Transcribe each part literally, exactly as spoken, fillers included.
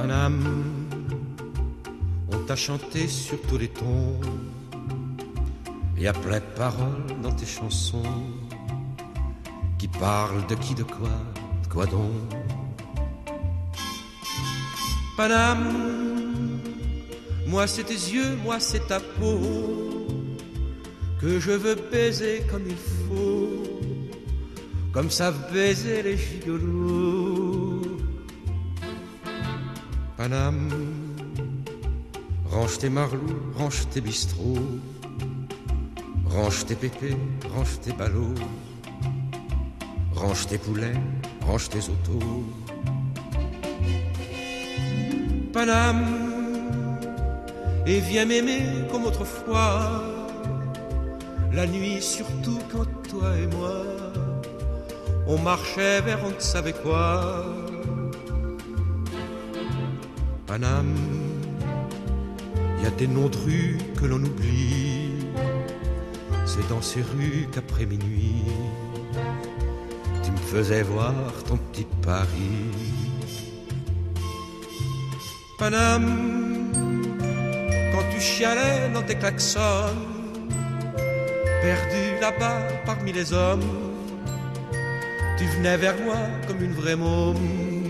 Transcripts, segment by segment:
Paname, on t'a chanté sur tous les tons, et à plein de paroles dans tes chansons, qui parlent de qui, de quoi, de quoi donc. Paname, moi c'est tes yeux, moi c'est ta peau, que je veux baiser comme il faut, comme savent baiser les gigolos. Paname, range tes marlous, range tes bistrots, range tes pépés, range tes ballots, range tes poulets, range tes autos. Paname, et viens m'aimer comme autrefois, la nuit surtout quand toi et moi, on marchait vers on ne savait quoi. Paname, y a des noms de rues que l'on oublie, c'est dans ces rues qu'après minuit, tu me faisais voir ton petit Paris. Paname, quand tu chialais dans tes klaxons, perdu là-bas parmi les hommes, tu venais vers moi comme une vraie môme.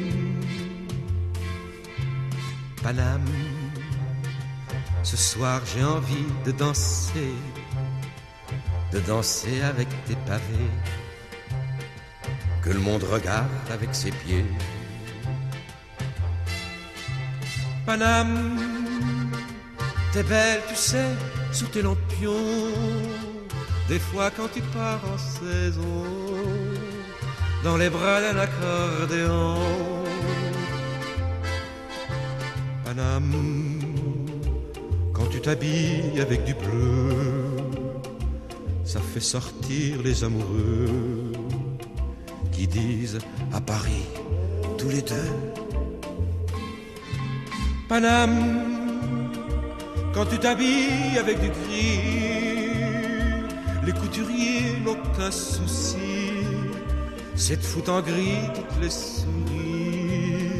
Paname, ce soir j'ai envie de danser, de danser avec tes pavés, que le monde regarde avec ses pieds. Paname, t'es belle, tu sais, sous tes lampions, des fois quand tu pars en saison, dans les bras d'un accordéon. Paname, quand tu t'habilles avec du bleu, ça fait sortir les amoureux qui disent à Paris tous les deux. Paname, quand tu t'habilles avec du gris, les couturiers n'ont qu'un souci, c'est de foutre en gris toutes les souris.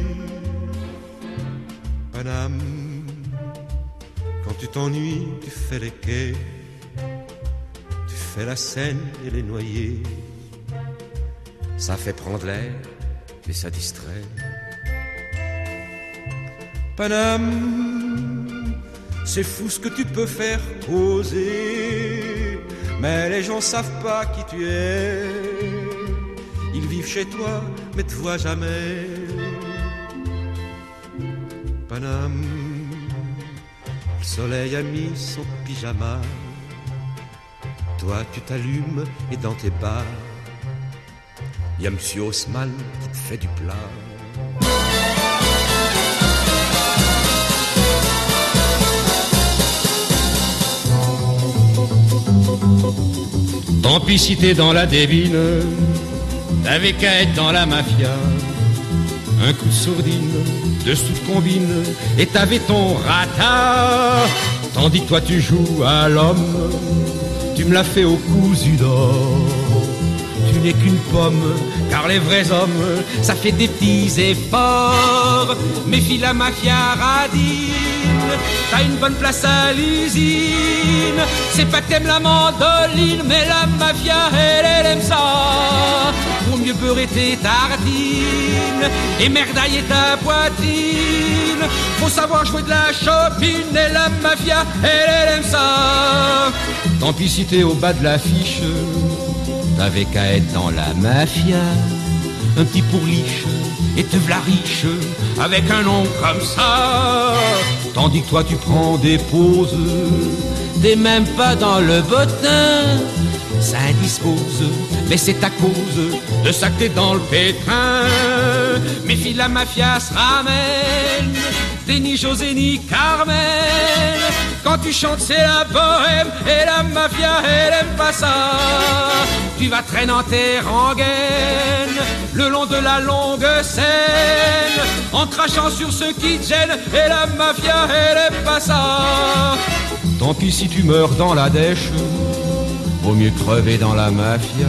Paname, quand tu t'ennuies, tu fais les quais, tu fais la Seine et les noyers, ça fait prendre l'air et ça distrait. Paname, c'est fou ce que tu peux faire poser, mais les gens savent pas qui tu es. Ils vivent chez toi, mais te voient jamais. Paname, le soleil a mis son pyjama, toi tu t'allumes et dans tes bars, y a Monsieur Haussmann qui te fait du plat. Tant pis si t'es dans la débine, t'avais qu'à être dans la mafia. Un coup de sourdine, deux sous de combine, et t'avais ton rata. Tandis que toi tu joues à l'homme, tu me l'as fait au cousu d'or. Tu n'es qu'une pomme, car les vrais hommes, ça fait des petits efforts. Méfie la mafia radine, t'as une bonne place à l'usine. C'est pas que t'aimes la mandoline, mais la mafia, elle, elle aime ça. Pour mieux beurrer tes tartines et merdailler ta poitrine, faut savoir jouer de la chopine, et la mafia, elle, elle aime ça. Tant pis si t'es au bas de l'affiche, t'avais qu'à être dans la mafia. Un petit pourliche et te v'la riche, avec un nom comme ça. Tandis que toi tu prends des pauses, t'es même pas dans le bottin. Ça indispose, mais c'est à cause de ça que t'es dans le pétrin. Méfie, la mafia se ramène, t'es ni José ni Carmen. Quand tu chantes c'est la bohème, et la mafia elle aime pas ça. Tu vas traîner en terre en gaine, le long de la longue Seine, en crachant sur ceux qui te gênent, et la mafia elle aime pas ça. Tant pis si tu meurs dans la dèche, vaut mieux crever dans la mafia,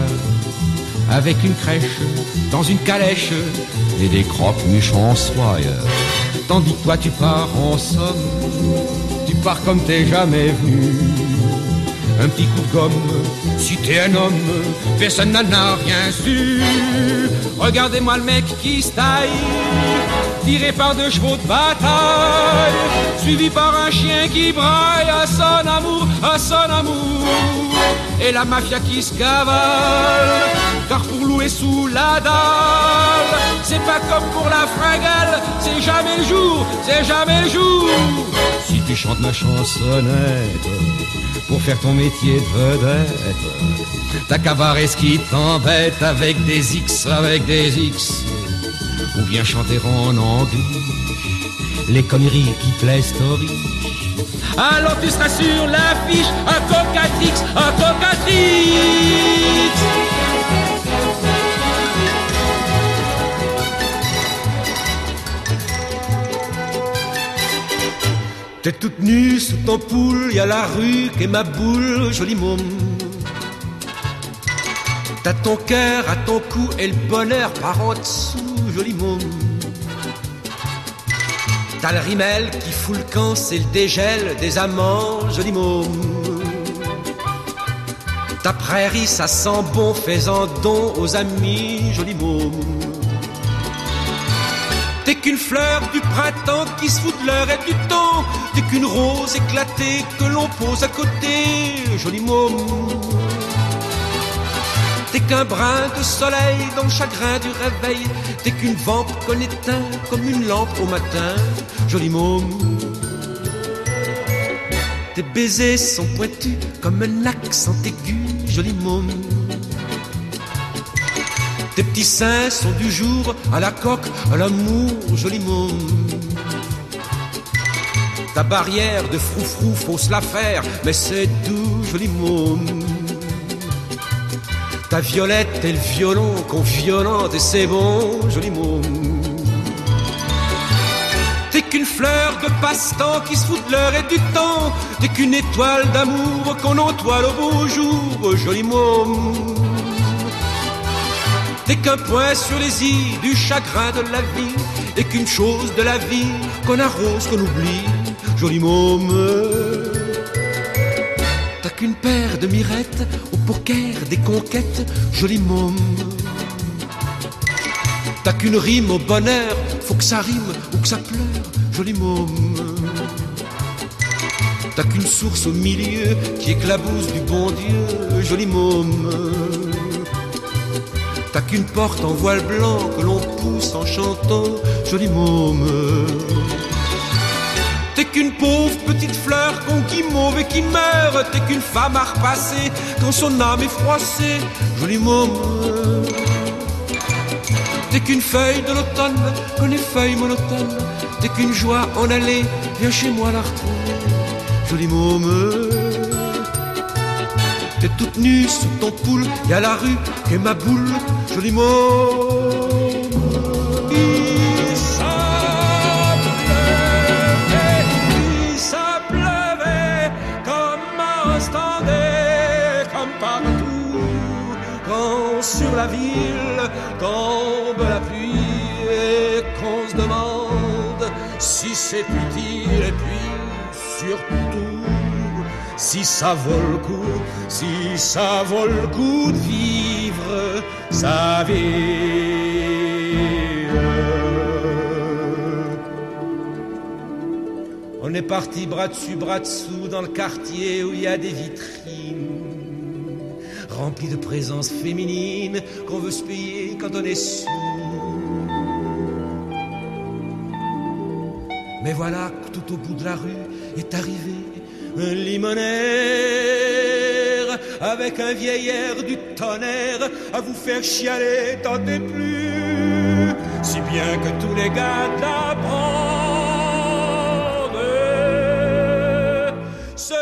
avec une crèche, dans une calèche, et des croque-muches en soie. tandis que toi tu pars en somme, tu pars comme t'es jamais venu. Un petit coup de gomme, si t'es un homme, personne n'en a rien su. Regardez-moi le mec qui se taille, tiré par deux chevaux de bataille, suivi par un chien qui braille à son amour, à son amour. Et la mafia qui se cavale, car pour louer sous la dalle, c'est pas comme pour la fringale, c'est jamais le jour, c'est jamais le jour. Si tu chantes ma chansonnette pour faire ton métier de vedette, t'as qu'à barrer ce qui t'embête avec des X, avec des X. Ou bien chanter en anglais les conneries qui plaisent aux riches. Alors tu seras sur l'affiche, un cocatrix, un cocatrix. T'es toute nue sous ton poule, y a la rue qu'est ma boule, jolie môme. T'as ton cœur à ton cou et le bonheur par en dessous, jolie môme. T'as le rimel qui fout le camp, c'est le dégel des amants, jolie môme. Ta prairie, ça sent bon, fais-en don aux amis, jolie môme. T'es qu'une fleur du printemps qui se fout de l'heure et du temps. T'es qu'une rose éclatée que l'on pose à côté, jolie môme. T'es qu'un brin de soleil dans le chagrin du réveil. T'es qu'une vampe qu'on éteint comme une lampe au matin, jolie môme. Tes baisers sont pointus comme un accent aigu, jolie môme. Tes petits seins sont du jour à la coque, à l'amour, jolie môme. Ta barrière de froufrou, faut se la faire, mais c'est doux, jolie môme. Ta violette et le violon qu'on violente et c'est bon, jolie môme. T'es qu'une fleur de passe-temps qui se fout de l'heure et du temps. T'es qu'une étoile d'amour qu'on entoile au beau jour, jolie môme. T'es qu'un point sur les i du chagrin de la vie. Et qu'une chose de la vie qu'on arrose, qu'on oublie, jolie môme. T'as qu'une paire de mirettes au poker des conquêtes, jolie môme. T'as qu'une rime au bonheur, faut que ça rime ou que ça pleure, jolie môme. T'as qu'une source au milieu qui éclabousse du bon Dieu, jolie môme. T'as qu'une porte en voile blanc que l'on pousse en chantant, jolie môme. T'es qu'une pauvre petite fleur qu'on guimauve et qui meurt. T'es qu'une femme à repasser quand son âme est froissée, jolie môme. T'es qu'une feuille de l'automne qu'on effeuille monotone. T'es qu'une joie en allée, viens chez moi la retrouver, jolie môme. T'es toute nue sous ton poule, y'a la rue qu'est ma boule, jolie môme. Et ça pleuvait, et ça pleuvait comme un standet, comme partout. Quand sur la ville tombe la pluie et qu'on se demande si c'est utile et puis surtout si ça vaut le coup, si ça vaut le coup de vivre sa vie. On est parti bras dessus, bras dessous dans le quartier où il y a des vitrines remplies de présences féminines qu'on veut se payer quand on est sous. Mais voilà que tout au bout de la rue est arrivé un limonaire avec un vieil air du tonnerre à vous faire chialer, tentez plus, si bien que tous les gars de la bande se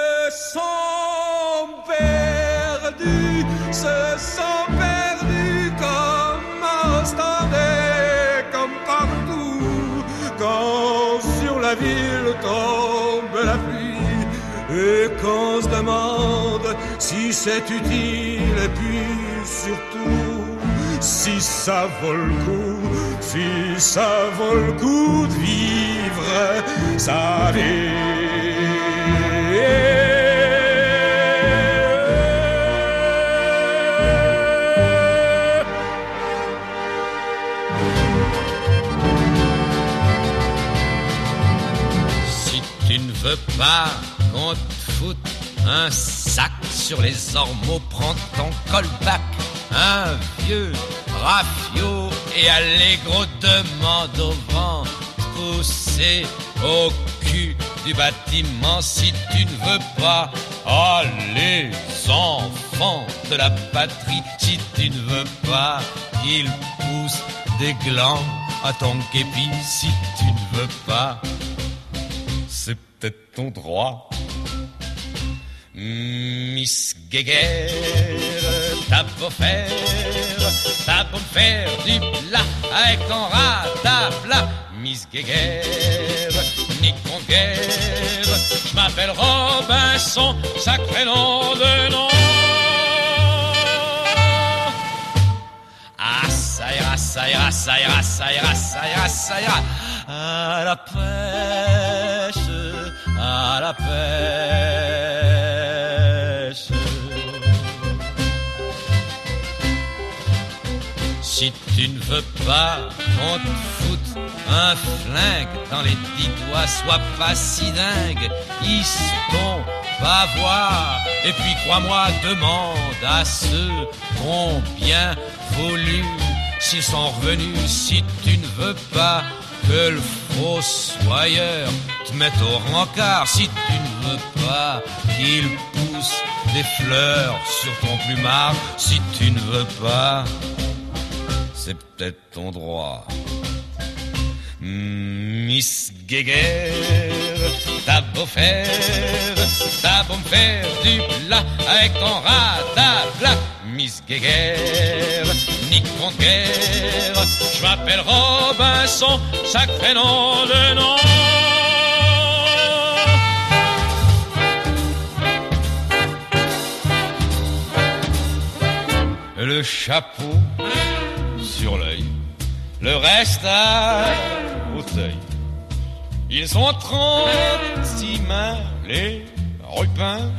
sont perdus, se sont perdus comme un standet, comme partout, quand sur la ville tombe la pluie. Et qu'on se demande si c'est utile et puis surtout si ça vaut le coup, si ça vaut le coup de vivre sa vie. Si tu ne veux pas qu'on te foute un sac sur les ormeaux, prends ton callback, un vieux rafio et allégro demande au vent pousser au cul du bâtiment. Si tu ne veux pas, oh les enfants de la patrie, si tu ne veux pas qu'ils poussent des glands à ton képi, si tu ne veux pas, c'est peut-être ton droit. Miss Guéguerre, t'as beau faire, t'as beau faire du plat avec ton rataplat. Miss Guéguerre, ni con guerre, je m'appelle Robinson, sacré nom de nom. Ah, ça ira, ça ira, ça ira, ça ira, ça ira, ça ira. À la pêche, à la pêche. Si tu ne veux pas qu'on te foute un flingue dans les dix doigts, sois pas si dingue, histon, va voir. Et puis crois-moi, demande à ceux qu'ont bien voulu s'ils sont revenus. Si tu ne veux pas que le fossoyeur te mette au rencard, si tu ne veux pas qu'il pousse des fleurs sur ton plumard, si tu ne veux pas, c'est peut-être ton droit. Miss Guéguerre, t'as beau faire, t'as beau me faire du plat avec ton rataplat. Miss Guéguerre, ni contre guerre, je m'appelle Robinson, sacré nom de nom. Le chapeau sur l'œil, le reste à fauteuil. Ils sont trente-six mains, les rupins.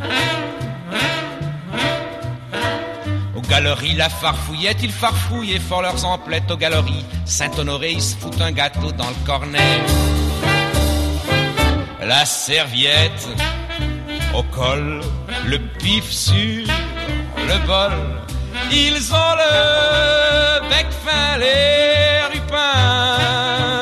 Aux galeries, la farfouillette, ils farfouillent fort leurs emplettes. Aux galeries, Saint-Honoré, ils se foutent un gâteau dans le cornet. La serviette au col, le pif sur le bol. Ils ont le bec fin, les rupins.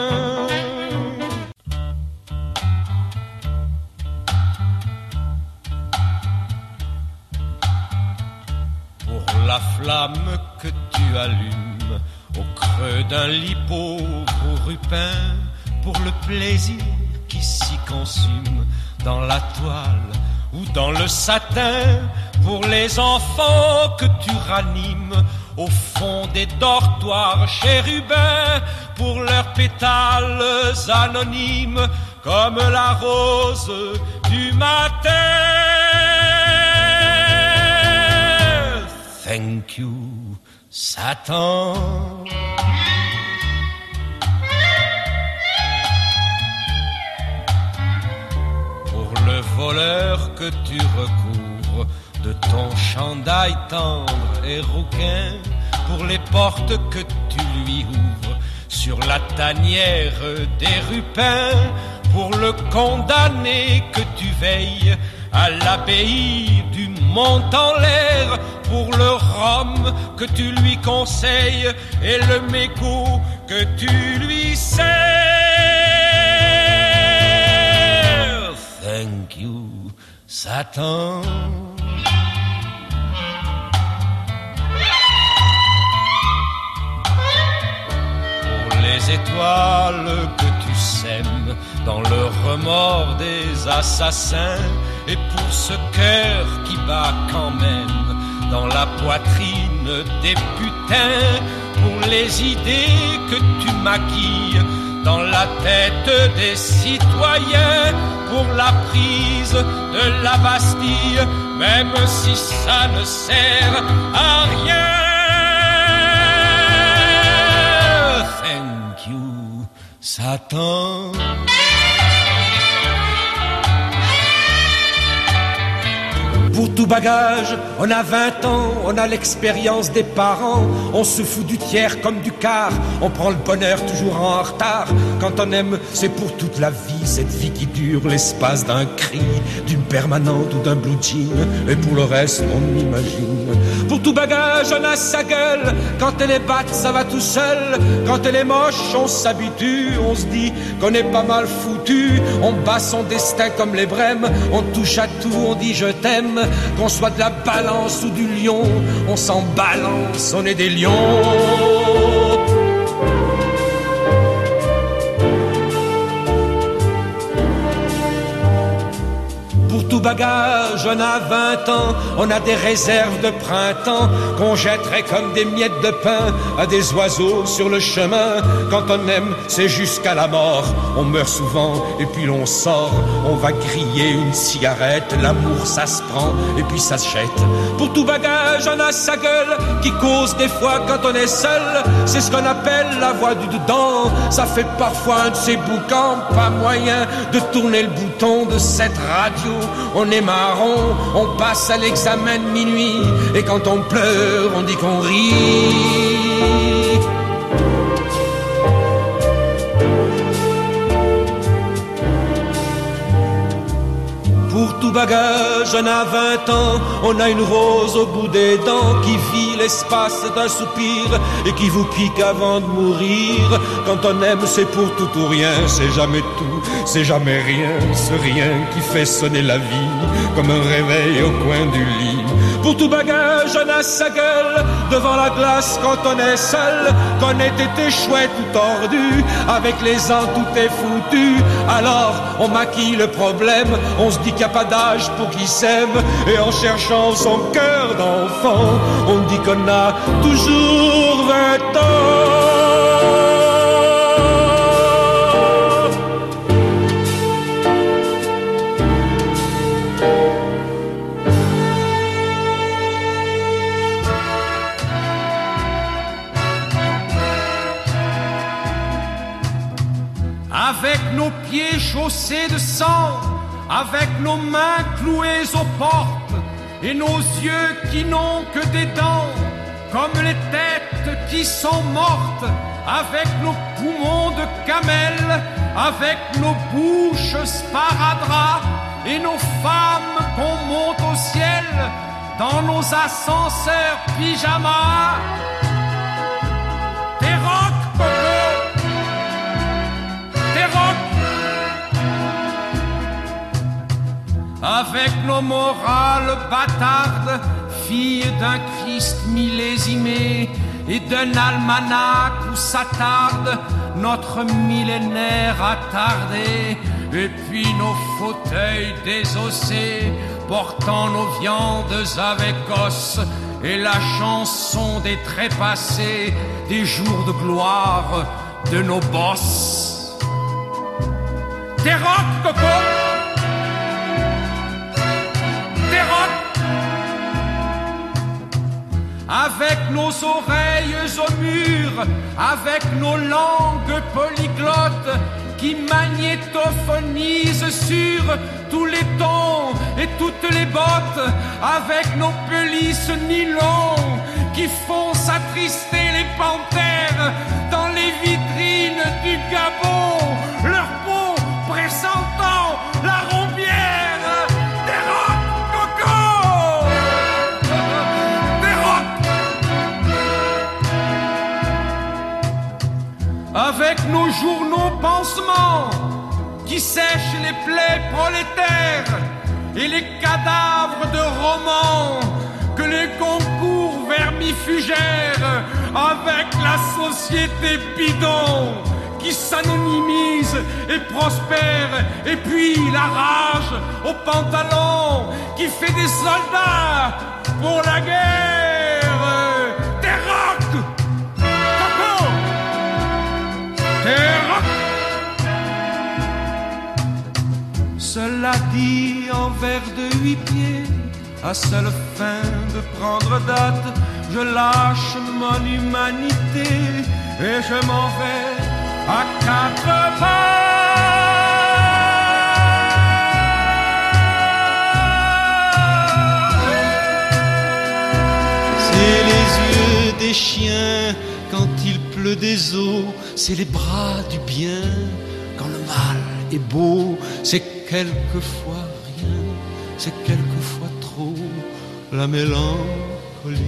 Pour la flamme que tu allumes au creux d'un lit pauvre rupin, pour le plaisir qui s'y consume dans la toile ou dans le satin, pour les enfants que tu ranimes au fond des dortoirs chérubins, pour leurs pétales anonymes comme la rose du matin. Thank you, Satan. Pour le voleur que tu recouvres de ton chandail tendre et rouquin, pour les portes que tu lui ouvres sur la tanière des rupins, pour le condamné que tu veilles à l'abbaye du Mont en l'air, pour le rhum que tu lui conseilles et le mégot que tu lui sers. Thank you, Satan. Les étoiles que tu sèmes dans le remords des assassins, et pour ce cœur qui bat quand même dans la poitrine des putains, pour les idées que tu maquilles dans la tête des citoyens, pour la prise de la Bastille, même si ça ne sert à rien. Attends. Pour tout bagage, on a vingt ans, on a l'expérience des parents, on se fout du tiers comme du quart, on prend le bonheur toujours en retard. Quand on aime, c'est pour toute la vie, cette vie qui dure l'espace d'un cri, d'une permanente ou d'un blue jean, et pour le reste, on imagine. Pour tout bagage, on a sa gueule, quand elle est batte, ça va tout seul, quand elle est moche, on s'habitue, on se dit qu'on est pas mal foutu, on bat son destin comme les brèmes, on touche à tout, on dit je t'aime. Qu'on soit de la balance ou du lion, on s'en balance, on est des lions. Pour tout bagage, on a vingt ans, on a des réserves de printemps qu'on jetterait comme des miettes de pain à des oiseaux sur le chemin. Quand on aime, c'est jusqu'à la mort. On meurt souvent et puis l'on sort. On va griller une cigarette, l'amour ça se prend et puis ça se jette. Pour tout bagage, on a sa gueule qui cause des fois quand on est seul. C'est ce qu'on appelle la voix du dedans. Ça fait parfois un de ces boucans, pas moyen de tourner le bouton de cette radio. On est marron, on passe à l'examen de minuit, et quand on pleure, on dit qu'on rit. Pour tout bagage, on a vingt ans, on a une rose au bout des dents qui vit l'espace d'un soupir et qui vous pique avant de mourir. Quand on aime, c'est pour tout ou rien, c'est jamais tout, c'est jamais rien, ce rien qui fait sonner la vie comme un réveil au coin du lit. Pour tout bagage, on a sa gueule devant la glace quand on est seul, qu'on ait été chouette ou tordu, avec les ans tout est foutu. Alors on maquille le problème, on se dit qu'il n'y a pas d'âge pour qui s'aime, et en cherchant son cœur d'enfant, on dit qu'on a toujours vingt ans. Avec nos pieds chaussés de sang, avec nos mains clouées aux portes, et nos yeux qui n'ont que des dents, comme les têtes qui sont mortes, avec nos poumons de camel, avec nos bouches sparadrap, et nos femmes qu'on monte au ciel, dans nos ascenseurs pyjama. T'es rock, Coco, t'es rock. Avec nos morales bâtardes, filles d'un Christ millésimé et d'un almanach où s'attarde notre millénaire attardé, et puis nos fauteuils désossés portant nos viandes avec os, et la chanson des trépassés des jours de gloire de nos bosses. T'es rock, Coco, t'es rock. Avec nos oreilles au mur, avec nos langues polyglottes qui magnétophonisent sur tous les tons et toutes les bottes, avec nos pelisses nylon qui font s'attrister les panthères dans les vitrines du Gabon, leur peau pressentant la rombière. Des rock, Coco, des rock. Avec nos journaux pansements qui sèchent les plaies prolétaires et les cadavres de romans que les concours vermifugèrent, avec la société bidon qui s'anonymise et prospère, et puis la rage au pantalon qui fait des soldats pour la guerre. T'es rock, Coco, t'es rock. Cela dit en vers de huit pieds, à seule fin de prendre date, je lâche mon humanité et je m'en vais à quatre pas. C'est les yeux des chiens quand il pleut des eaux, c'est les bras du bien quand le mal est beau, c'est quelquefois rien, c'est quelquefois trop la mélancolie.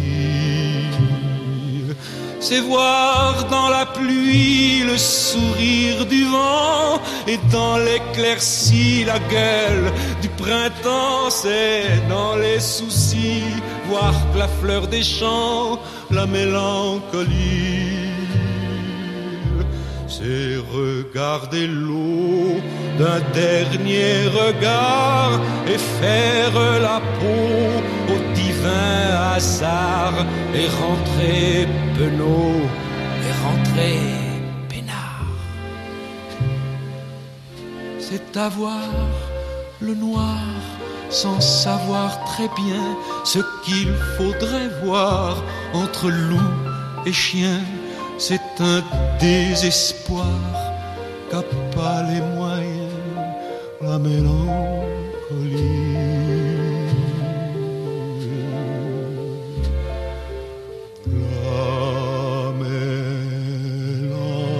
C'est voir dans la pluie le sourire du vent et dans l'éclaircie la gueule du printemps. C'est dans les soucis voir que la fleur des champs, la mélancolie. C'est regarder l'eau d'un dernier regard et faire la peau au divin hasard et rentrer penaud et rentrer peinard. C'est avoir le noir sans savoir très bien ce qu'il faudrait voir entre loup et chien. C'est un désespoir qu'a pas les moyens la mélancolie. La mélancolie.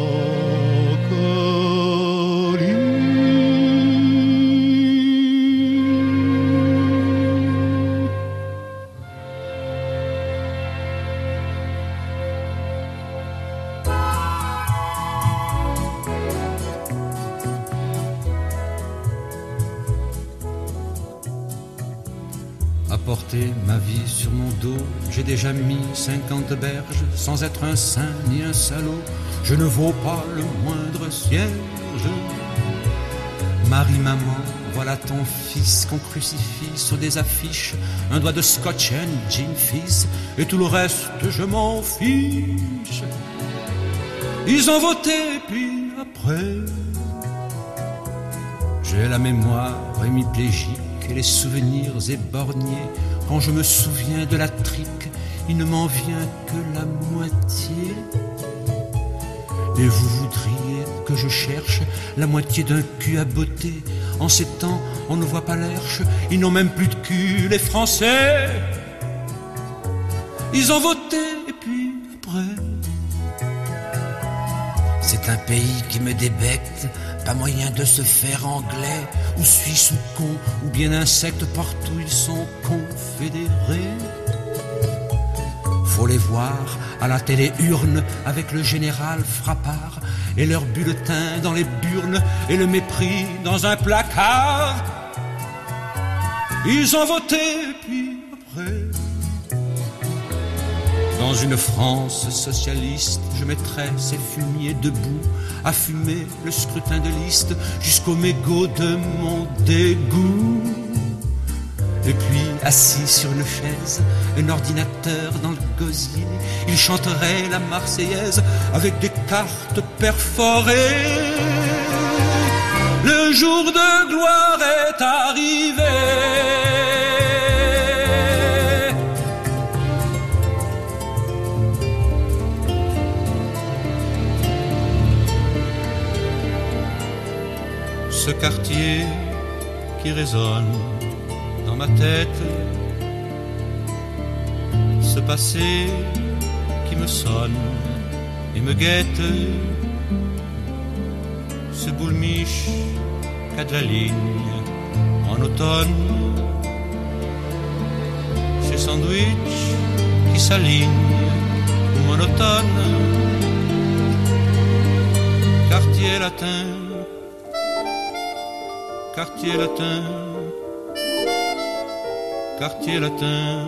Porter ma vie sur mon dos, j'ai déjà mis cinquante berges, sans être un saint ni un salaud, je ne vaux pas le moindre cierge. Marie, maman, voilà ton fils qu'on crucifie sur des affiches, un doigt de scotch and gin fizz, et tout le reste je m'en fiche. Ils ont voté, puis après, j'ai la mémoire hémiplégique et les souvenirs éborgnés. Quand je me souviens de la trique, il ne m'en vient que la moitié. Et vous voudriez que je cherche la moitié d'un cul à botter. En ces temps, on ne voit pas l'herche, ils n'ont même plus de cul, les Français. Ils ont voté, et puis après, c'est un pays qui me débecte. Pas moyen de se faire anglais, ou suisse ou con, ou bien insecte, partout ils sont confédérés. Faut les voir à la télé-urne avec le général Frappard et leur bulletin dans les burnes et le mépris dans un placard. Ils ont voté, puis après, dans une France socialiste, je mettrais ces fumiers debout à fumer le scrutin de liste jusqu'au mégot de mon dégoût. Et puis, assis sur une chaise, un ordinateur dans le gosier, il chanterait la Marseillaise avec des cartes perforées. Le jour de gloire est arrivé. Ce quartier qui résonne dans ma tête, ce passé qui me sonne et me guette, ce boulmiche qu'a de la ligne en automne, ces sandwichs qui s'alignent monotone, quartier latin, quartier latin, quartier latin.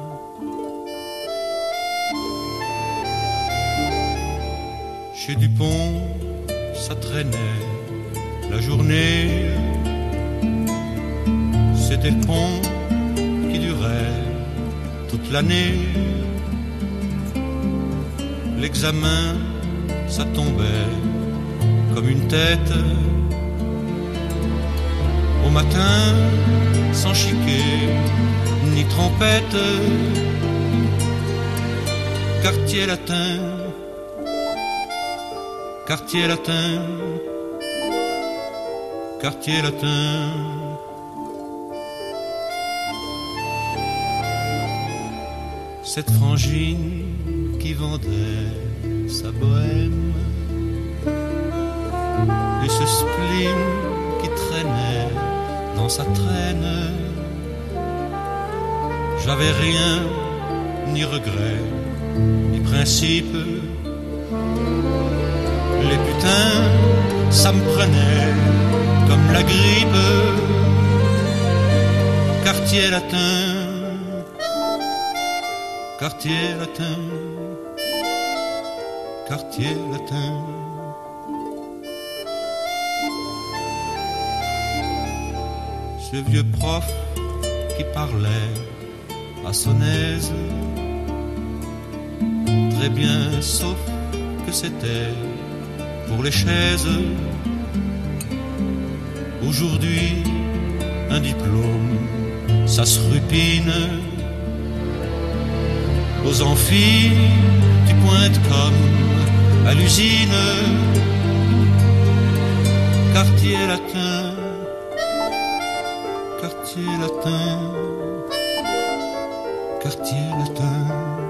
Chez Dupont, ça traînait la journée. C'était le pont qui durait toute l'année. L'examen, ça tombait comme une tête. Au matin, sans chiquet ni trompette, quartier latin, quartier latin, quartier latin. Cette frangine qui vendait sa bohème et ce spleen qui traînait dans sa traîne, j'avais rien, ni regret, ni principe. Les putains, ça me prenait comme la grippe. Quartier latin, quartier latin, quartier latin. Ce vieux prof qui parlait à son aise, très bien, sauf que c'était pour les chaises. Aujourd'hui, un diplôme, ça se rupine. Aux amphis, tu pointes comme à l'usine. Quartier latin, quartier latin, quartier latin.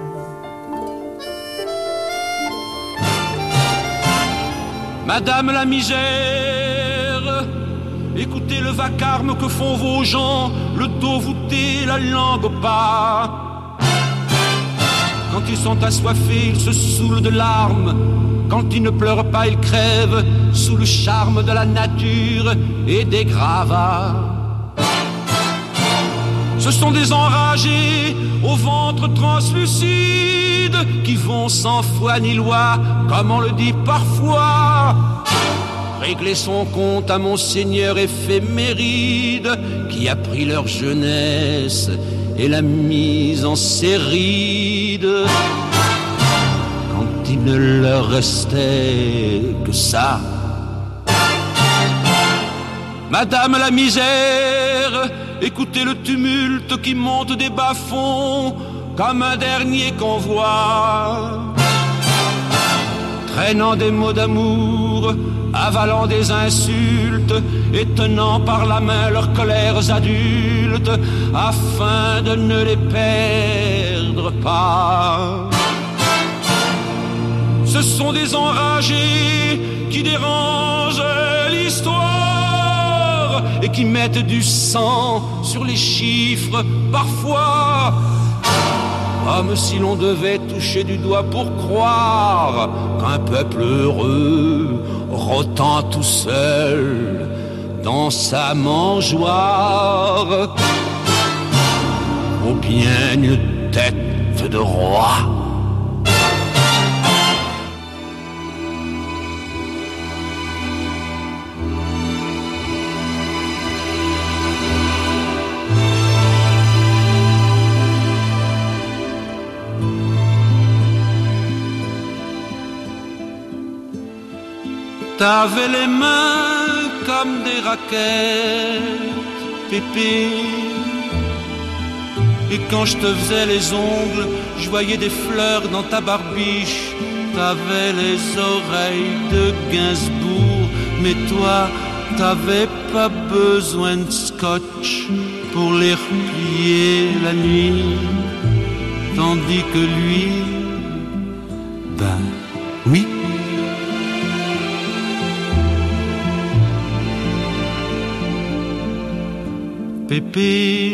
Madame la misère, écoutez le vacarme que font vos gens, le dos voûté, la langue au pas. Quand ils sont assoiffés, ils se saoulent de larmes. Quand ils ne pleurent pas, ils crèvent sous le charme de la nature et des gravats. Ce sont des enragés au ventre translucide qui vont sans foi ni loi, comme on le dit parfois, régler son compte à monseigneur éphéméride qui a pris leur jeunesse et l'a mise en séride. Quand il ne leur restait que ça. Madame la misère, écoutez le tumulte qui monte des bas-fonds comme un dernier convoi, traînant des mots d'amour, avalant des insultes et tenant par la main leurs colères adultes afin de ne les perdre pas. Ce sont des enragés qui dérangent l'histoire et qui mettent du sang sur les chiffres parfois, comme si l'on devait toucher du doigt pour croire qu'un peuple heureux, rôtant tout seul dans sa mangeoire, vaut bien une tête de roi. T'avais les mains comme des raquettes, pépé. Et quand je te faisais les ongles, je voyais des fleurs dans ta barbiche. T'avais les oreilles de Gainsbourg, mais toi, t'avais pas besoin de scotch pour les replier la nuit. Tandis que lui, ben oui. Pépé,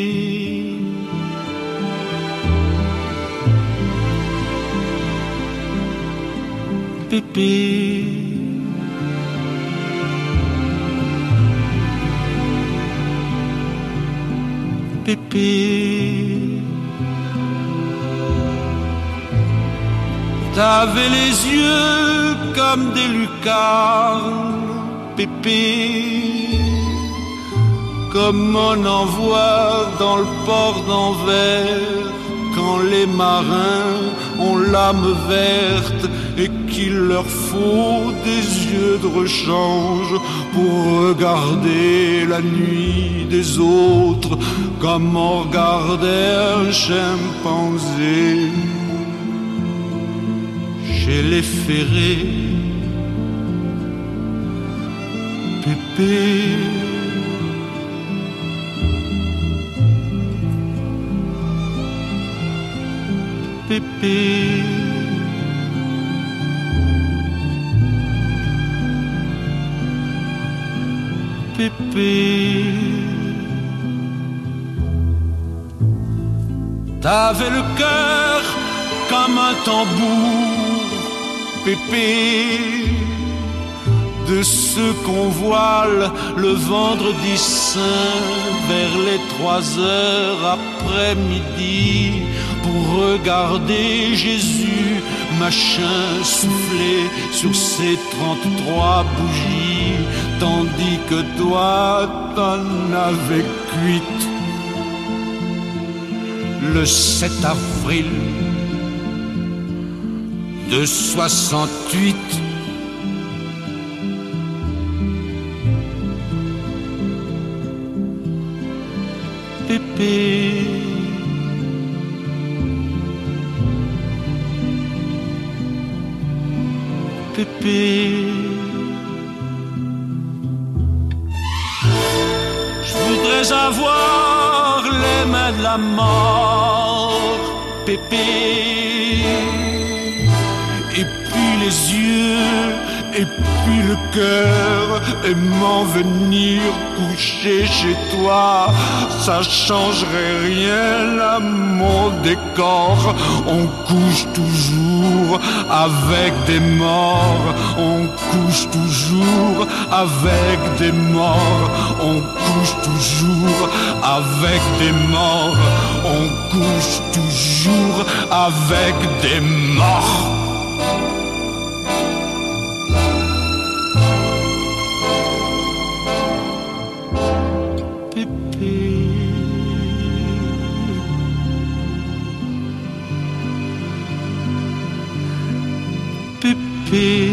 Pépé, Pépé, t'avais les yeux comme des lucarnes, Pépé, comme on en voit dans le port d'Anvers, quand les marins ont l'âme verte et qu'il leur faut des yeux de rechange pour regarder la nuit des autres comme on regardait un chimpanzé. Chez les ferrés, Pépé. Pépé. Pépé. T'avais le cœur comme un tambour, Pépé, de ceux qu'on voile le vendredi saint vers les trois heures après-midi pour regarder Jésus machin souffler sur ses trente-trois bougies, tandis que toi t'en avais cuite le sept avril de soixante-huit. Pépé. Pépé. Je voudrais avoir les mains de la mort, Pépé, et puis les yeux, et puis le cœur, et m'en venir coucher chez toi. Ça changerait rien à mon décor. On couche toujours avec des morts. On couche toujours avec des morts. On couche toujours avec des morts. On couche toujours avec des morts. Pépé.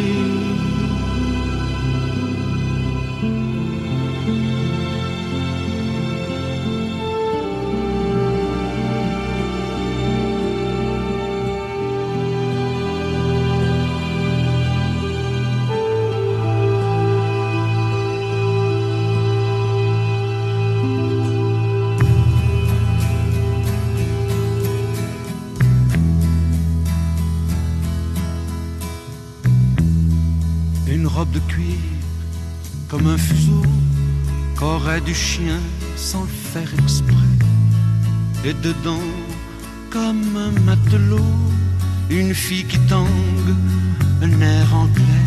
Une robe de cuir comme un fuseau qu'aurait du chien sans le faire exprès. Et dedans, comme un matelot, une fille qui tangue un air anglais.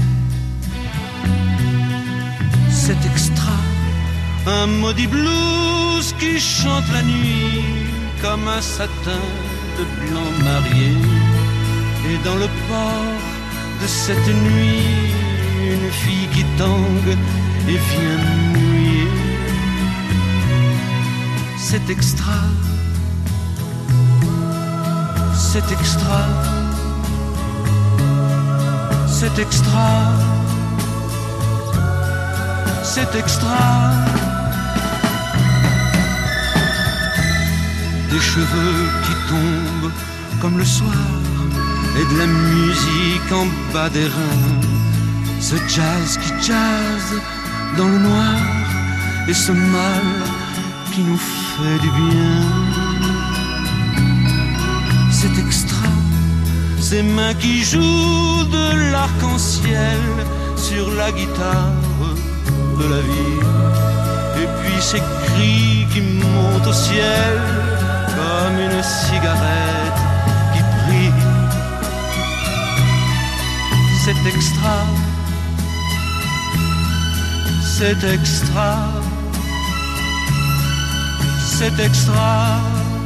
C'est extra, un maudit blues qui chante la nuit comme un satin de blanc marié. Et dans le port de cette nuit, une fille qui tangue et vient mouiller. C'est extra, c'est extra, c'est extra, c'est extra. Des cheveux qui tombent comme le soir et de la musique en bas des reins. Ce jazz qui jazz dans le noir et ce mal qui nous fait du bien. C'est extra, ces mains qui jouent de l'arc-en-ciel sur la guitare de la vie. Et puis ces cris qui montent au ciel comme une cigarette qui brille. C'est extra. C'est extra, c'est extra,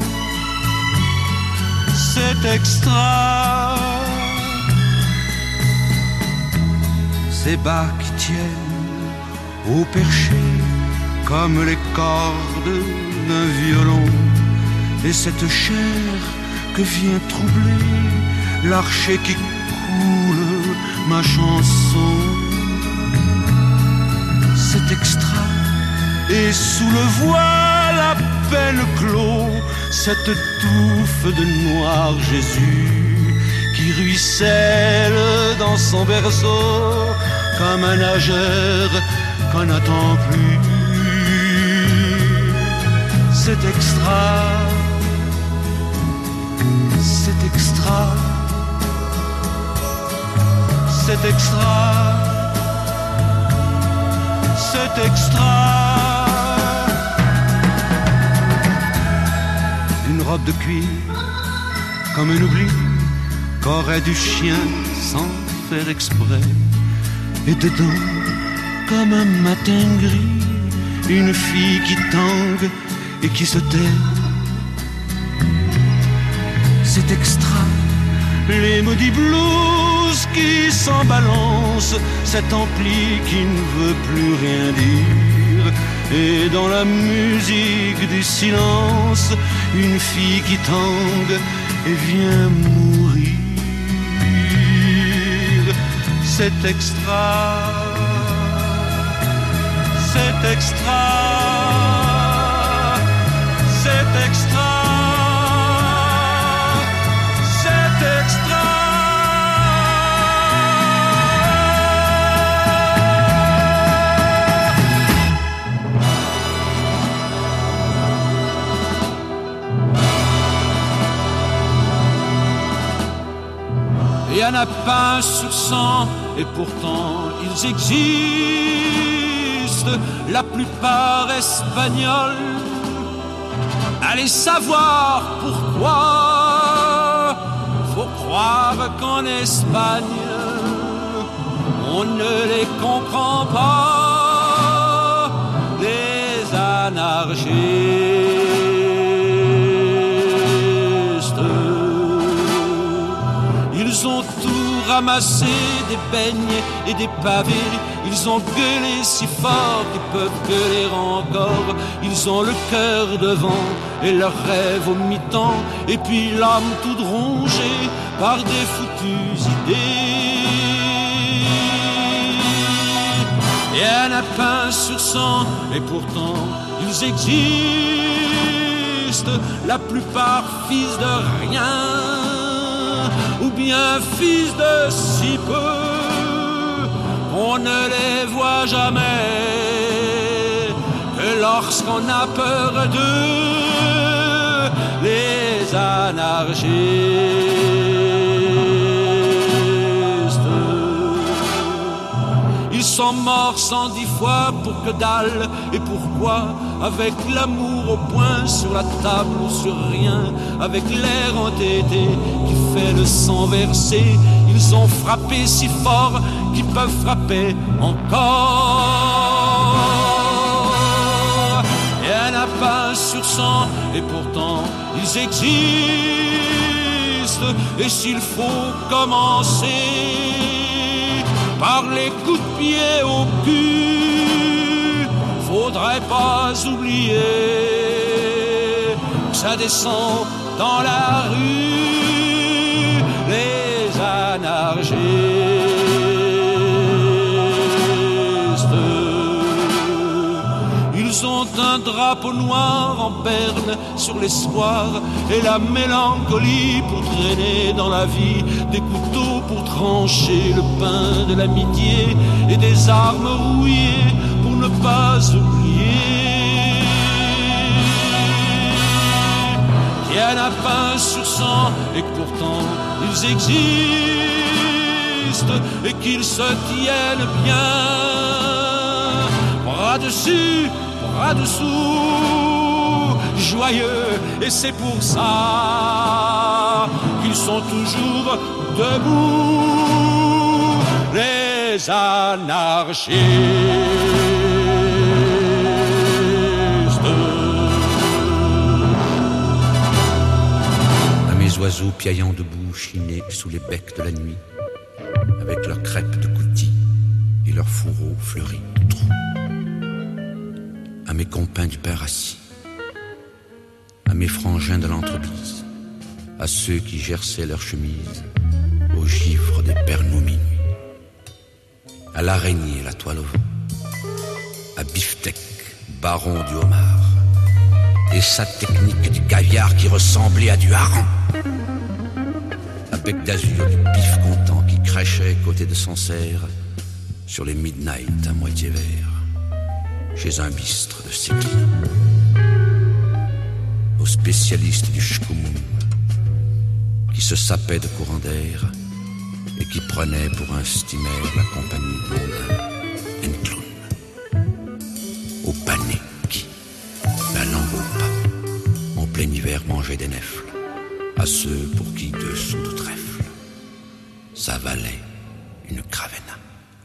c'est extra. Ces bas qui tiennent au perché comme les cordes d'un violon. Et cette chair que vient troubler l'archet qui coule ma chanson. C'est extra, et sous le voile à peine clos, cette touffe de noir Jésus qui ruisselle dans son berceau comme un nageur qu'on n'attend plus. C'est extra, c'est extra, c'est extra, c'est extra. Une robe de cuir, comme un oubli qu'aurait du chien sans faire exprès. Et dedans, comme un matin gris, une fille qui tangue et qui se tait. C'est extra, les maudits blues qui s'en balancent, cet ampli qui ne veut plus rien dire. Et dans la musique du silence, une fille qui tangue et vient mourir. C'est extra, c'est extra, c'est extra, c'est extra. Il y en a pas sur cent, et pourtant ils existent, la plupart espagnols. Allez savoir pourquoi. Faut croire qu'en Espagne, on ne les comprend pas, les anarchistes. Ils ont tout ramassé, des beignes et des pavés. Ils ont gueulé si fort qu'ils peuvent gueuler encore. Ils ont le cœur devant et leurs rêves au mi-temps. Et puis l'âme toute rongée par des foutues idées. Et un lapin sur cent, et pourtant ils existent. La plupart fils de rien, ou bien fils de si peu, on ne les voit jamais que lorsqu'on a peur d'eux, les anarchistes. Ils sont morts cent dix fois pour que dalle, et pourquoi? Avec l'amour au point sur la table ou sur rien, avec l'air entêté qui fait le sang verser. Ils ont frappé si fort qu'ils peuvent frapper encore. Et un lapin sur cent, et pourtant ils existent. Et s'il faut commencer par les coups de pied au cul, faudrait pas oublier que ça descend dans la rue, les anarchistes. Ils ont un drapeau noir en berne sur l'espoir et la mélancolie pour traîner dans la vie, des couteaux pour trancher le pain de l'amitié et des armes rouillées pour ne pas oublier. Il y en a pas sur cent et que pourtant ils existent et qu'ils se tiennent bien, bras dessus, bras dessous, joyeux, et c'est pour ça qu'ils sont toujours debout, les anarchistes. À mes oiseaux piaillant debout, chinés sous les becs de la nuit, avec leurs crêpes de coutis et leurs fourreaux fleuris de trous. À mes compagnes du pain rassis, à mes frangins de l'entreprise, à ceux qui gerçaient leurs chemises, au givre des pernots minuit, à l'araignée, la toile au vent, à Biftec, baron du homard, et sa technique du caviar qui ressemblait à du hareng, à bec d'azur du pif content qui crachait côté de Sancerre sur les midnight à moitié vert. chez un bistre de ses clients, aux spécialistes du shkumoum, qui se sapait de courant d'air et qui prenait pour un steamer la compagnie blondin Encloun, aux panés qui, la langue au pas, en plein hiver mangeaient des nèfles, à ceux pour qui deux sous de trèfle, ça valait une cravena.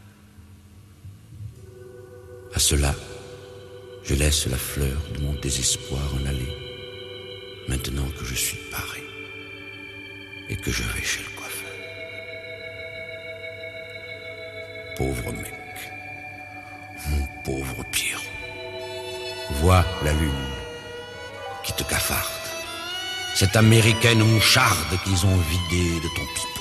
À cela, je laisse la fleur de mon désespoir en aller, maintenant que je suis paré et que je vais chez le coiffeur. Pauvre mec, mon pauvre Pierrot, vois la lune qui te cafarde, cette américaine moucharde qu'ils ont vidée de ton pipeau.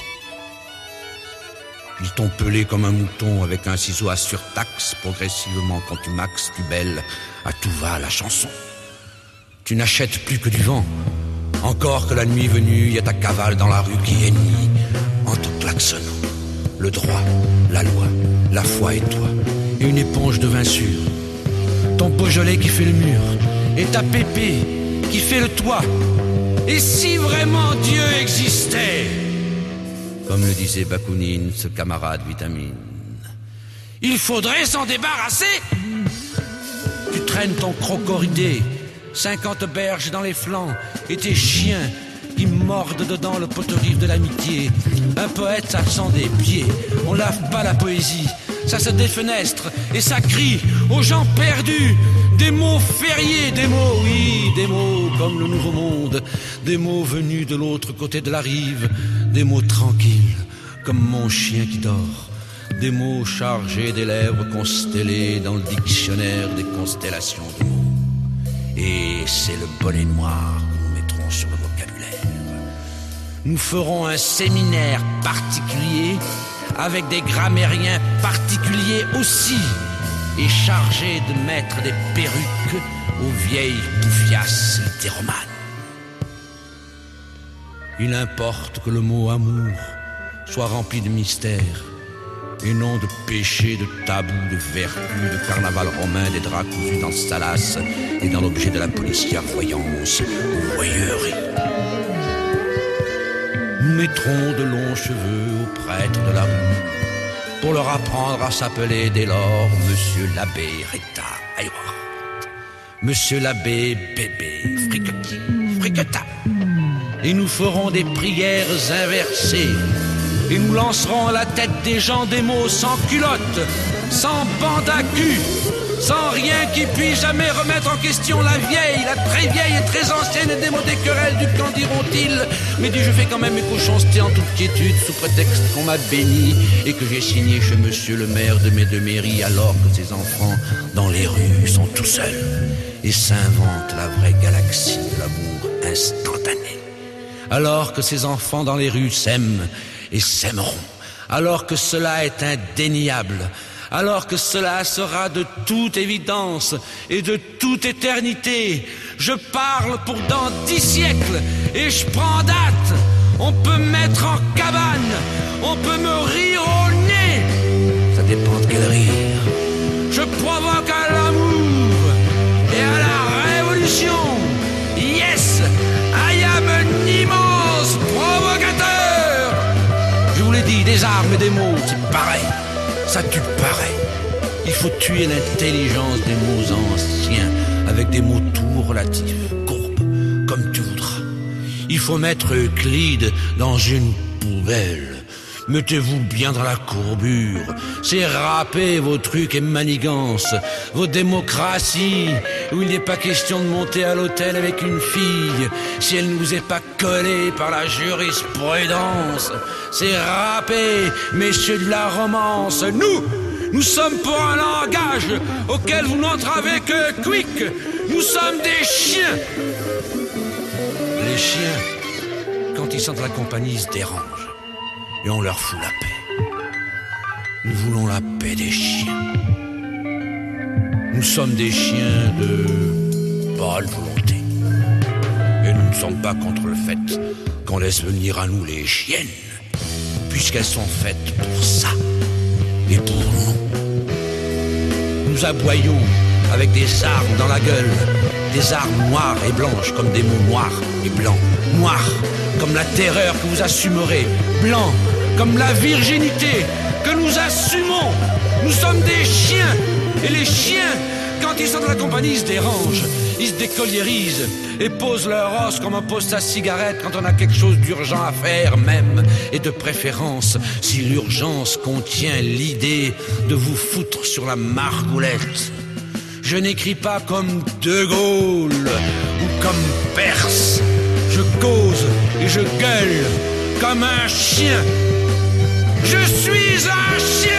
Ils t'ont pelé comme un mouton avec un ciseau à surtaxe, progressivement quand tu maxes, tu belles, à tout va la chanson. Tu n'achètes plus que du vent, encore que la nuit venue, y a ta cavale dans la rue qui hennit, en te klaxonnant. Le droit, la loi, la foi et toi, et une éponge de vin sûr. Ton Beaujolais qui fait le mur, et ta pépé qui fait le toit. Et si vraiment Dieu existait, comme le disait Bakounine, ce camarade vitamine, il faudrait s'en débarrasser. Tu traînes ton crocoridé, cinquante berges dans les flancs, et tes chiens qui mordent dedans le poteau-rive de l'amitié. Un poète, ça sent des pieds, on lave pas la poésie, ça se défenestre et ça crie aux gens perdus. Des mots fériés, des mots, oui, des mots comme le nouveau monde, des mots venus de l'autre côté de la rive, des mots tranquilles comme mon chien qui dort, des mots chargés des lèvres constellées dans le dictionnaire des constellations de mots. Et c'est le bonnet noir que nous mettrons sur le vocabulaire. Nous ferons un séminaire particulier avec des grammairiens particuliers aussi, et chargés de mettre des perruques aux vieilles poufiasses littéromanes. Il importe que le mot amour soit rempli de mystère, et non de péché, de tabou, de vertu, de carnaval romain, des draps cousus dans Salas et dans l'objet de la policière voyance ou voyeurie. Nous mettrons de longs cheveux aux prêtres de la rue pour leur apprendre à s'appeler dès lors Monsieur l'abbé Rita Hayward, Monsieur l'abbé Bébé Friqueti, Friqueta. Et nous ferons des prières inversées, et nous lancerons à la tête des gens des mots sans culotte, sans bande à cul, sans rien qui puisse jamais remettre en question la vieille, la très vieille et très ancienne et démodée querelle du qu'en diront-ils, mais du je fais quand même mes cochoncetés en toute quiétude sous prétexte qu'on m'a béni et que j'ai signé chez monsieur le maire de mes deux mairies, alors que ses enfants dans les rues sont tout seuls et s'inventent la vraie galaxie de l'amour instantané, alors que ces enfants dans les rues s'aiment et s'aimeront, alors que cela est indéniable, alors que cela sera de toute évidence et de toute éternité. Je parle pour dans dix siècles et je prends date. On peut me mettre en cabane, on peut me rire au nez, ça dépend de quel rire. Je provoque à l'amour et à la révolution. Yes, I am an immense provocateur. Je vous l'ai dit, des armes et des mots, c'est pareil. Ça tue pareil. Il faut tuer l'intelligence des mots anciens avec des mots tout relatifs, courbes, comme tu voudras. Il faut mettre Euclide dans une poubelle. Mettez-vous bien dans la courbure. C'est râper vos trucs et manigances, vos démocraties, où il n'est pas question de monter à l'hôtel avec une fille si elle ne vous est pas collée par la jurisprudence. C'est râper, messieurs de la romance. Nous, nous sommes pour un langage auquel vous n'entravez que quick. Nous sommes des chiens. Les chiens, quand ils sentent la compagnie, se dérangent. Et on leur fout la paix. Nous voulons la paix des chiens. Nous sommes des chiens de bonne volonté. Et nous ne sommes pas contre le fait qu'on laisse venir à nous les chiennes, puisqu'elles sont faites pour ça et pour nous. Nous aboyons avec des armes dans la gueule, des armes noires et blanches comme des mots noirs et blancs, noirs comme la terreur que vous assumerez, blancs comme la virginité que nous assumons. Nous sommes des chiens, et les chiens, quand ils sont dans la compagnie, ils se dérangent, ils se décolliérisent et posent leur os comme on pose sa cigarette quand on a quelque chose d'urgent à faire même, et de préférence si l'urgence contient l'idée de vous foutre sur la margoulette. Je n'écris pas comme De Gaulle ou comme Perse, je cause et je gueule comme un chien. Je suis un chien.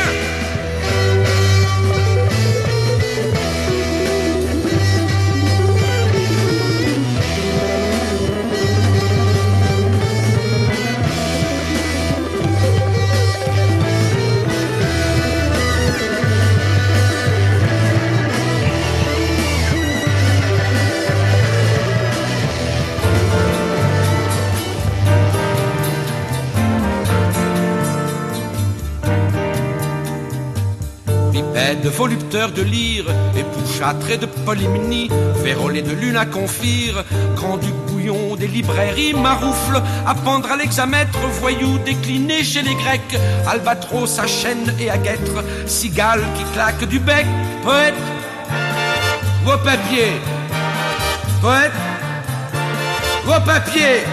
De volupteur de lyre, épouchâtré de polymnie, vérolé de lune à confire, grand du bouillon des librairies, maroufle, à pendre à l'examètre, voyou décliné chez les Grecs, albatros à chaîne et à guêtre, cigale qui claque du bec, poète, vos papiers, poète, vos papiers.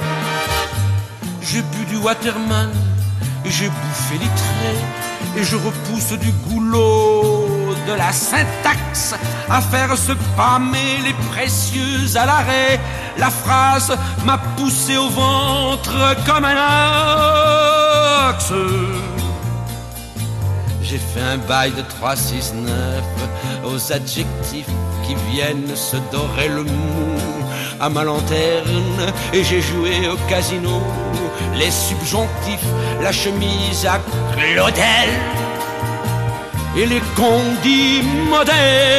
J'ai bu du Waterman, et j'ai bouffé les traits, et je repousse du goulot de la syntaxe à faire se pâmer les précieux à l'arrêt. La phrase m'a poussé au ventre comme un axe. J'ai fait un bail de trois six neuf aux adjectifs qui viennent se dorer le mou à ma lanterne, et j'ai joué au casino les subjonctifs, la chemise à Claudel et les condits modernes.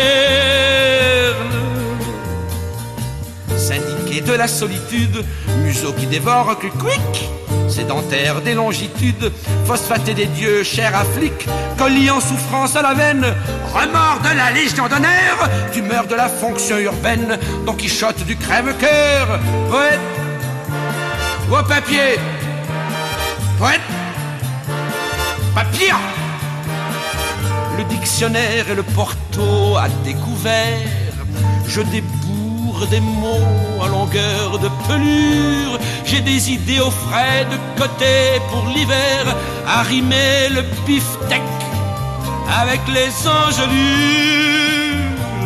Syndiqué de la solitude, museau qui dévore que quick, sédentaire des longitudes, phosphaté des dieux, chair à flic, colis en souffrance à la veine, remords de la Légion d'honneur, tumeur de la fonction urbaine, Don Quichotte du crève-cœur, poète, au papier, poète, papier. Le dictionnaire et le porto à découvert, je débourre des mots à longueur de pelure. J'ai des idées au frais de côté pour l'hiver, à rimer le beefsteak avec les engelures.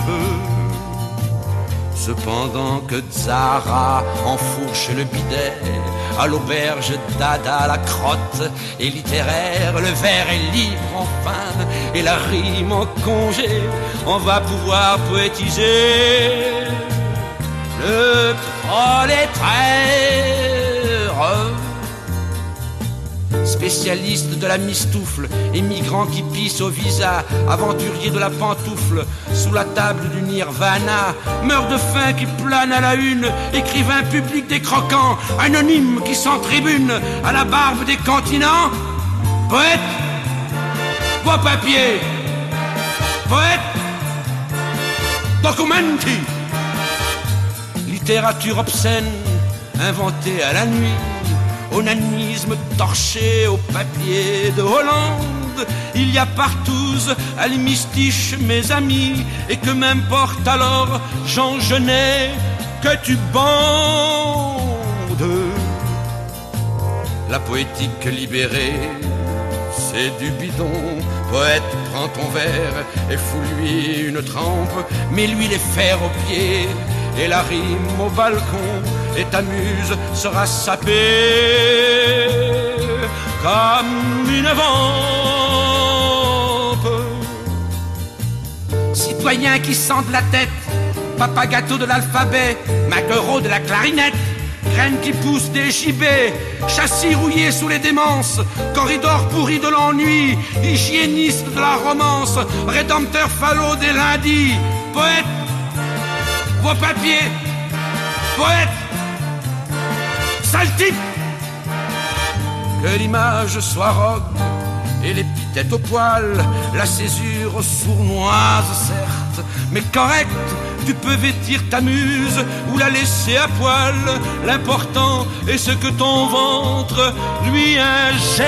Cependant que Zara enfourche le bidet, à l'auberge Dada la crotte est littéraire, le vers est libre enfin, et la rime en congé, on va pouvoir poétiser le prolétaire. Spécialiste de la mistoufle, émigrant qui pisse au visa, aventurier de la pantoufle, sous la table du nirvana, meurt de faim qui plane à la une, écrivain public des croquants, anonyme qui s'entribune à la barbe des continents, poète, vos papiers, poète, documenti, littérature obscène, inventée à la nuit, onanisme torché au papier de Hollande. Il y a partout à l'hémistiche mes amis, et que m'importe alors, Jean Genet, que tu bandes. La poétique libérée, c'est du bidon. Poète, prends ton verre et fous-lui une trempe, mets-lui les fers aux pieds et la rime au balcon, et ta muse sera sapée comme une vampe. Citoyen qui sent de la tête, papa gâteau de l'alphabet, maquereau de la clarinette, graines qui poussent des gibets, châssis rouillé sous les démences, corridor pourri de l'ennui, hygiéniste de la romance, rédempteur falot des lundis, poète, vos papiers, poète, sale type. Que l'image soit rogue et l'épithète au poil, la césure sournoise certes, mais correcte. Tu peux vêtir ta muse ou la laisser à poil. L'important est ce que ton ventre lui injecte.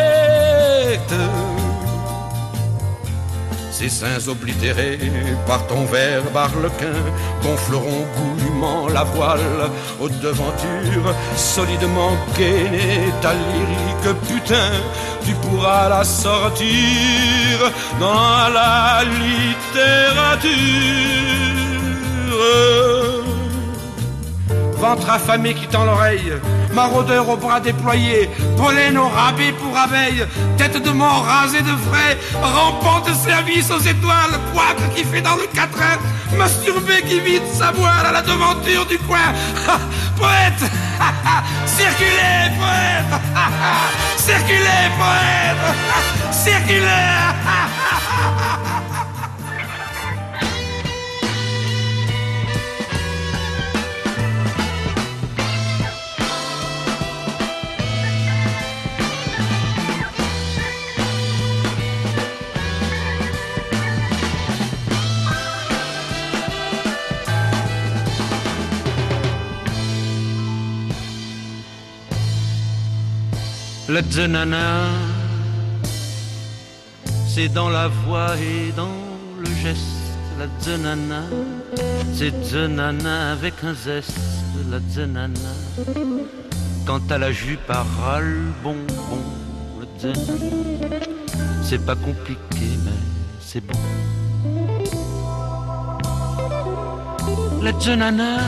Ces seins oblitérés par ton verbe arlequin gonfleront goulûment la voile aux devantures solidement gainées. Ta lyrique putain, tu pourras la sortir dans la littérature. Ventre affamé qui tend l'oreille, maraudeur aux bras déployés, pollen au rabais pour abeille, tête de mort rasée de frais, rampant de service aux étoiles, poitre qui fait dans le quatrain, masturbé qui vide sa voile à la devanture du coin. Poète, circulez, poète, circulez, poète, circulez. La zenana, c'est dans la voix et dans le geste. La zenana, c'est zenana avec un zeste. La zenana, quand t'as la jupe à ras le bonbon. La zenana, c'est pas compliqué mais c'est bon. La zenana,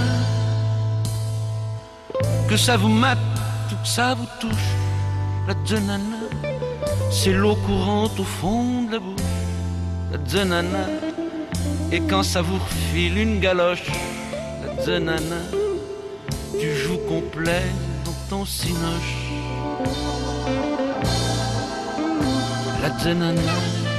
que ça vous mate ou que ça vous touche. La zenana, c'est l'eau courante au fond de la bouche. La zenana, et quand ça vous refile une galoche. La zenana, tu joues complet dans ton cinoche. La zenana,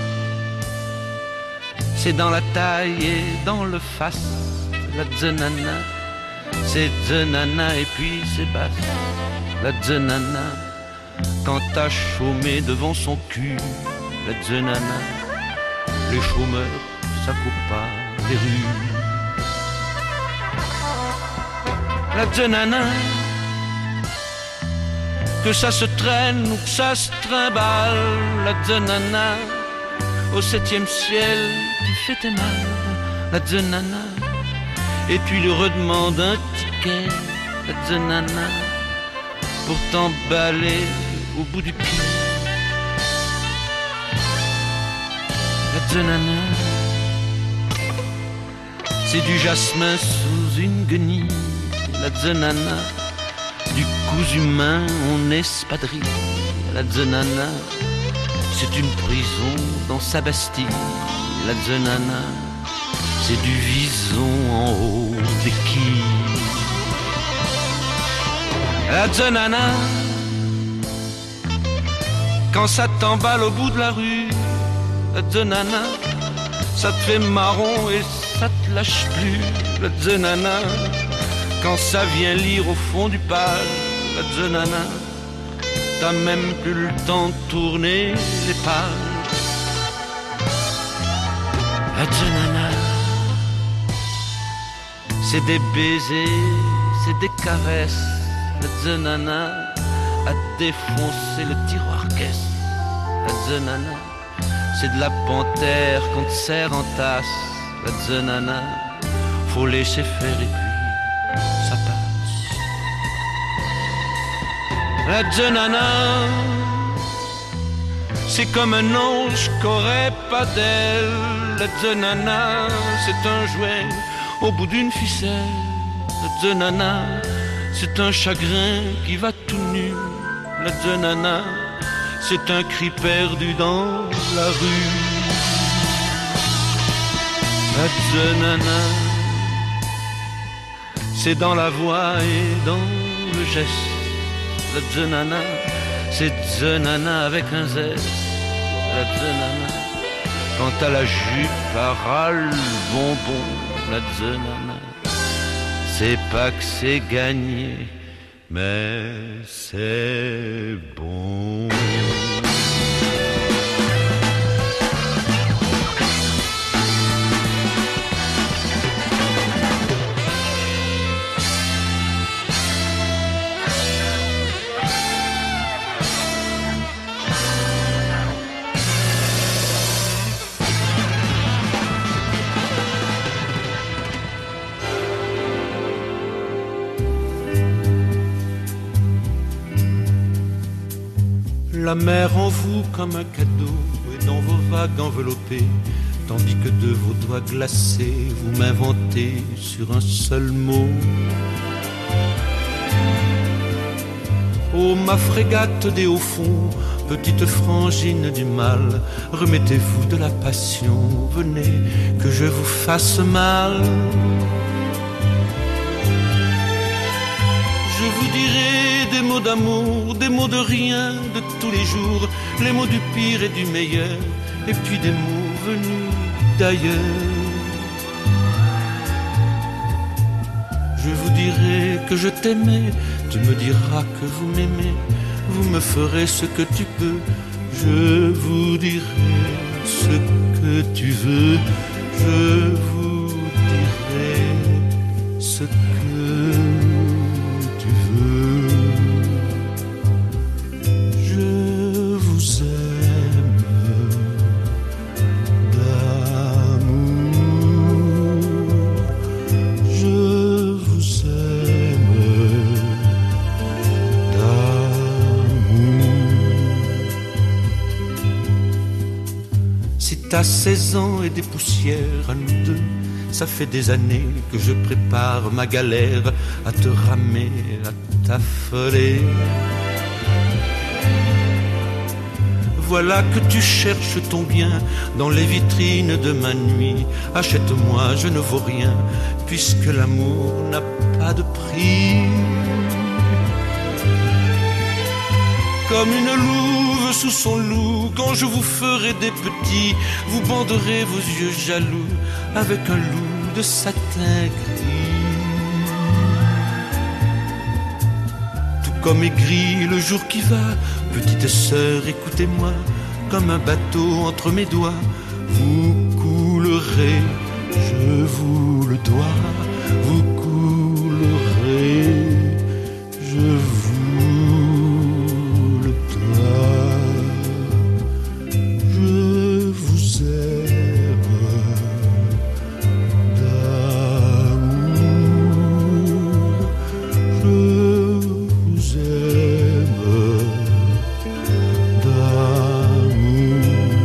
c'est dans la taille et dans le face. La zenana, c'est zenana et puis c'est basse. La zenana, quand t'as chômé devant son cul. La zenana, les chômeurs, ça coupe pas les rues. La zenana, que ça se traîne ou que ça se trimballe. La zenana, au septième ciel, tu fais tes mal. La zenana, et tu lui redemandes un ticket. La zenana, pour t'emballer au bout du pied. La zenana, c'est du jasmin sous une guenille. La zenana, du cousu humain en espadrille. La zenana, c'est une prison dans sa Bastille. La zenana, c'est du vison en haut des quilles. La zenana, quand ça t'emballe au bout de la rue. La zenana, ça te fait marron et ça te lâche plus. La zenana, quand ça vient lire au fond du page. La zenana, t'as même plus le temps de tourner les pages. La zenana, c'est des baisers, c'est des caresses. La zenana, à défoncer le tiroir caisse. La zenana, c'est de la panthère qu'on te serre en tasse. La zenana, faut laisser faire et puis ça passe. La zenana, c'est comme un ange qu'aurait pas d'aile. La zenana, c'est un jouet au bout d'une ficelle. La zenana, c'est un chagrin qui va tout nu. La zenana, c'est un cri perdu dans la rue. La zenana, c'est dans la voix et dans le geste. La zenana, c'est zenana avec un zeste. La zenana, quand t'as la jupe à ras le bonbon. La zenana, c'est pas que c'est gagné, mais c'est bon. La mer en vous comme un cadeau et dans vos vagues enveloppées, tandis que de vos doigts glacés vous m'inventez sur un seul mot. Oh ma frégate des hauts fonds, petite frangine du mal, remettez-vous de la passion, venez que je vous fasse mal. Je vous dirai des mots d'amour, des mots de rien, de tous les jours, les mots du pire et du meilleur, et puis des mots venus d'ailleurs. Je vous dirai que je t'aimais, tu me diras que vous m'aimez, vous me ferez ce que tu peux, je vous dirai ce que tu veux, je vous dirai ce que tu veux. Je vous aime d'amour, je vous aime d'amour. C'est à seize ans et des poussières à nous deux, ça fait des années que je prépare ma galère à te ramer, à t'affoler. Voilà que tu cherches ton bien dans les vitrines de ma nuit. Achète-moi, je ne vaux rien, puisque l'amour n'a pas de prix. Comme une louve sous son loup, quand je vous ferai des petits, vous banderez vos yeux jaloux avec un loup de satin gris. Tout comme est gris le jour qui va, petite sœur, écoutez-moi, comme un bateau entre mes doigts, vous coulerez, je vous le dois, vous coulerez, je vous le dois. Je vous aime d'amour, je vous aime d'amour.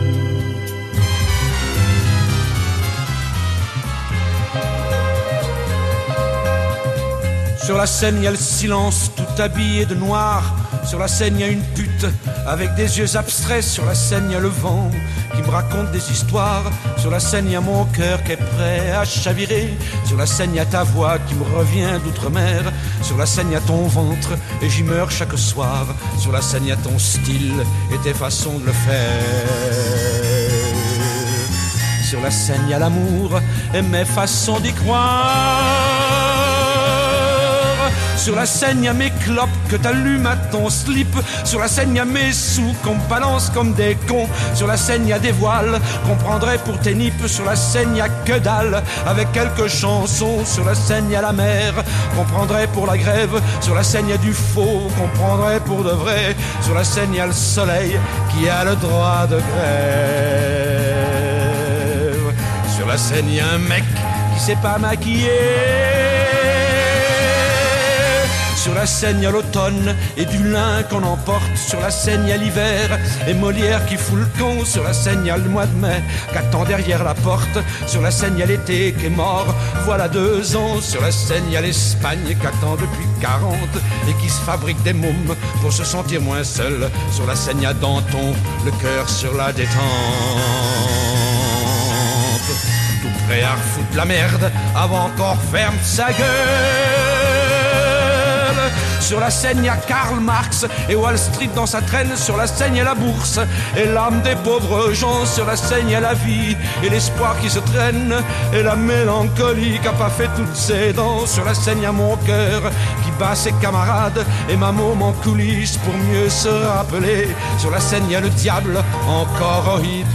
Sur la scène, il y a le silence, tout habillé de noir. Sur la scène, il y a une pute avec des yeux abstraits. Sur la scène, il y a le vent qui me raconte des histoires. Sur la scène, il y a mon cœur qui est prêt à chavirer. Sur la scène, il y a ta voix qui me revient d'outre-mer. Sur la scène, il y a ton ventre et j'y meurs chaque soir. Sur la scène, il y a ton style et tes façons de le faire. Sur la scène, il y a l'amour et mes façons d'y croire. Sur la scène, y a mes clopes que t'allumes à ton slip. Sur la scène, y a mes sous qu'on balance comme des cons. Sur la scène, y a des voiles qu'on prendrait pour tes nippes. Sur la scène, y a que dalle avec quelques chansons. Sur la scène, y a la mer qu'on prendrait pour la grève. Sur la scène, y a du faux qu'on prendrait pour de vrai. Sur la scène, y a le soleil qui a le droit de grève. Sur la scène, y a un mec qui sait pas maquiller. Sur la scène, y a l'automne et du lin qu'on emporte. Sur la scène, y a l'hiver et Molière qui fout le camp. Sur la scène, y a le mois de mai qu'attend derrière la porte. Sur la scène, y a l'été qui est mort, voilà deux ans. Sur la scène, y a l'Espagne qu'attend depuis quarante et qui se fabrique des mômes pour se sentir moins seul. Sur la scène, y a Danton, le cœur sur la détente, tout prêt à refoutre la merde avant qu'on ferme sa gueule. Sur la scène, il y a Karl Marx et Wall Street dans sa traîne. Sur la scène, il y a la bourse et l'âme des pauvres gens. Sur la scène, il y a la vie et l'espoir qui se traîne et la mélancolie qui a pas fait toutes ses dents. Sur la scène, il y a mon cœur qui bat ses camarades et ma môme en coulisses pour mieux se rappeler. Sur la scène, il y a le diable encore au hit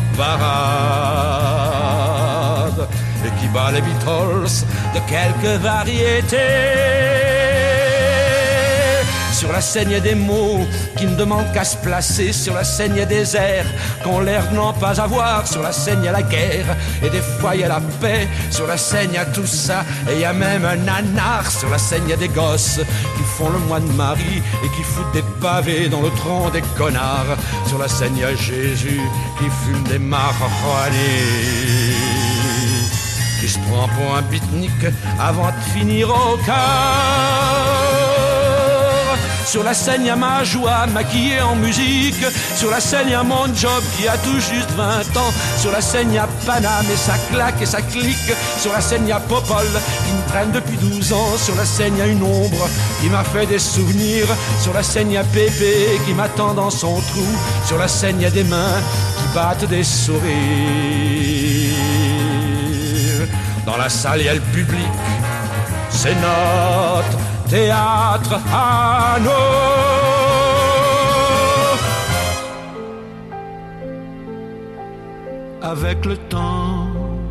parade et qui bat les Beatles de quelques variétés. Sur la scène, il y a des mots qui ne demandent qu'à se placer. Sur la scène, il y a des airs qu'on l'air de n'en pas avoir. Sur la scène, il y a la guerre et des fois, il y a la paix. Sur la scène, il y a tout ça et il y a même un nanar. Sur la scène, il y a des gosses qui font le mois de Marie et qui foutent des pavés dans le tronc des connards. Sur la scène, il y a Jésus qui fume des marijuanes, qui se prend pour un beatnik avant de finir au cœur. Sur la scène, y a ma joie maquillée en musique. Sur la scène, y a mon job qui a tout juste vingt ans. Sur la scène, y a Paname et ça claque et ça clique. Sur la scène, y a Popol qui me traîne depuis douze ans. Sur la scène, y a une ombre qui m'a fait des souvenirs. Sur la scène, y a Pépé qui m'attend dans son trou. Sur la scène, y a des mains qui battent des sourires. Dans la salle, y a le public, c'est notre théâtre à nous. Avec le temps,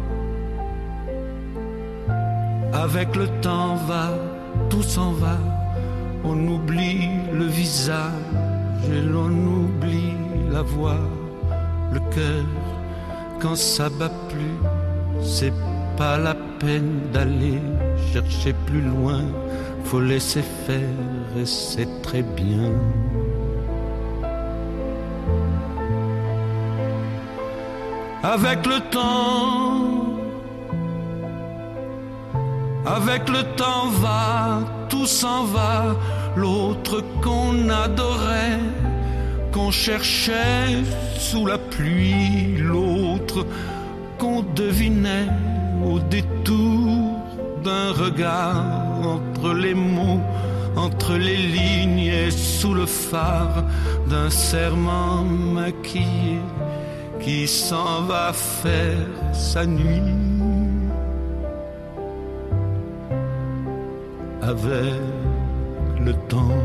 avec le temps va, tout s'en va. On oublie le visage et l'on oublie la voix. Le cœur, quand ça bat plus, c'est pas la peine d'aller chercher plus loin. Faut laisser faire et c'est très bien. Avec le temps, avec le temps va, tout s'en va. L'autre qu'on adorait, qu'on cherchait sous la pluie. L'autre qu'on devinait au détour d'un regard, entre les mots, entre les lignes et sous le phare d'un serment maquillé qui s'en va faire sa nuit. Avec le temps,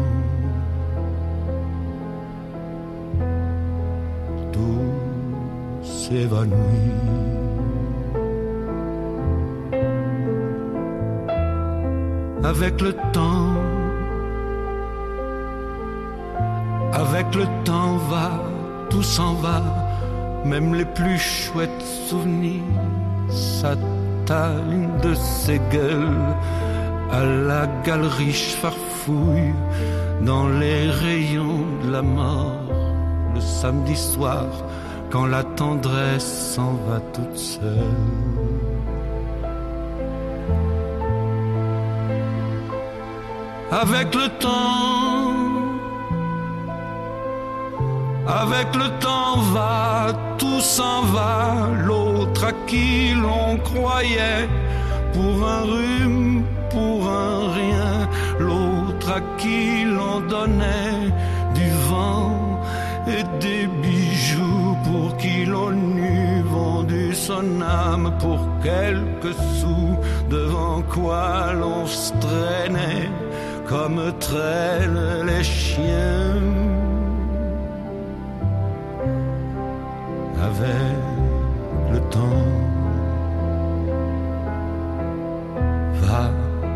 tout s'évanouit. Avec le temps, avec le temps va, tout s'en va, même les plus chouettes souvenirs s'atteignent de ces gueules à la galerie farfouille dans les rayons de la mort le samedi soir quand la tendresse s'en va toute seule. Avec le temps, avec le temps va, tout s'en va. L'autre à qui l'on croyait pour un rhume, pour un rien. L'autre à qui l'on donnait du vent et des bijoux, pour qui l'on eût vendu son âme pour quelques sous, devant quoi l'on se traînait comme traînent les chiens. Avec le temps va,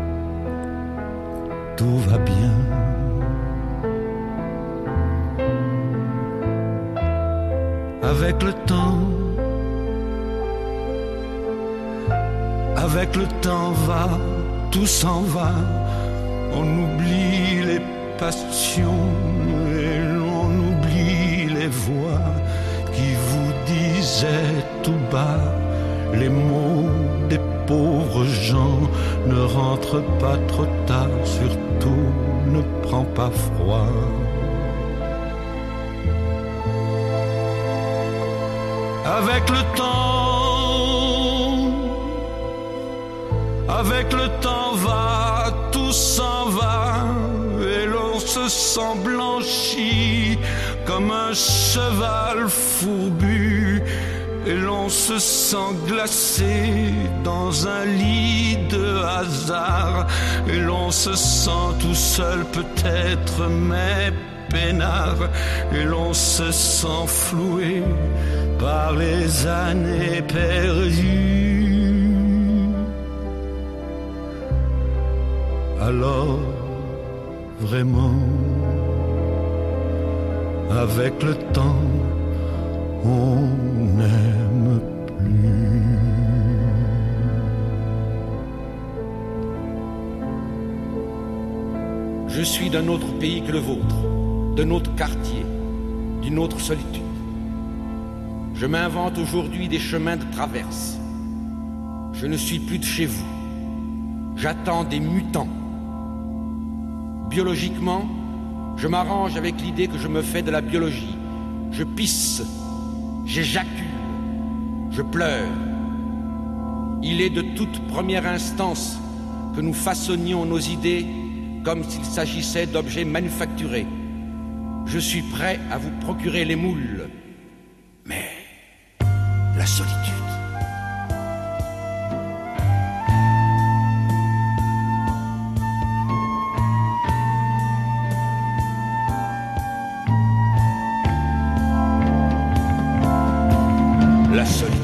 tout va bien. Avec le temps, avec le temps va, tout s'en va. On oublie les passions et l'on oublie les voix qui vous disaient tout bas les mots des pauvres gens. Ne rentre pas trop tard, surtout ne prends pas froid. Avec le temps, avec le temps va, tout s'en va, et l'on se sent blanchi comme un cheval fourbu, et l'on se sent glacé dans un lit de hasard, et l'on se sent tout seul peut-être, mais peinard, et l'on se sent floué par les années perdues. Alors, vraiment, avec le temps, on n'aime plus. Je suis d'un autre pays que le vôtre, d'un autre quartier, d'une autre solitude. Je m'invente aujourd'hui des chemins de traverse. Je ne suis plus de chez vous. J'attends des mutants. Biologiquement, je m'arrange avec l'idée que je me fais de la biologie. Je pisse, j'éjacule, je pleure. Il est de toute première instance que nous façonnions nos idées comme s'il s'agissait d'objets manufacturés. Je suis prêt à vous procurer les moules. Mais la solitude. La solitude.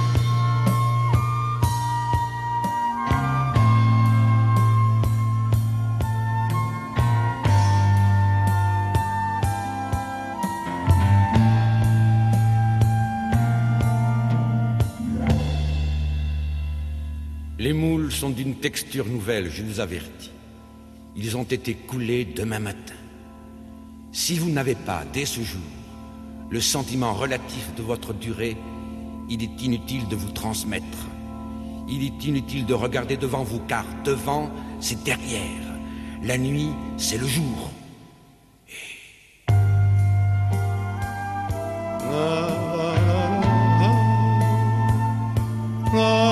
Les moules sont d'une texture nouvelle, je vous avertis. Ils ont été coulés demain matin. Si vous n'avez pas, dès ce jour, le sentiment relatif de votre durée, il est inutile de vous transmettre. Il est inutile de regarder devant vous, car devant, c'est derrière. La nuit, c'est le jour. Et... Ah, ah, ah.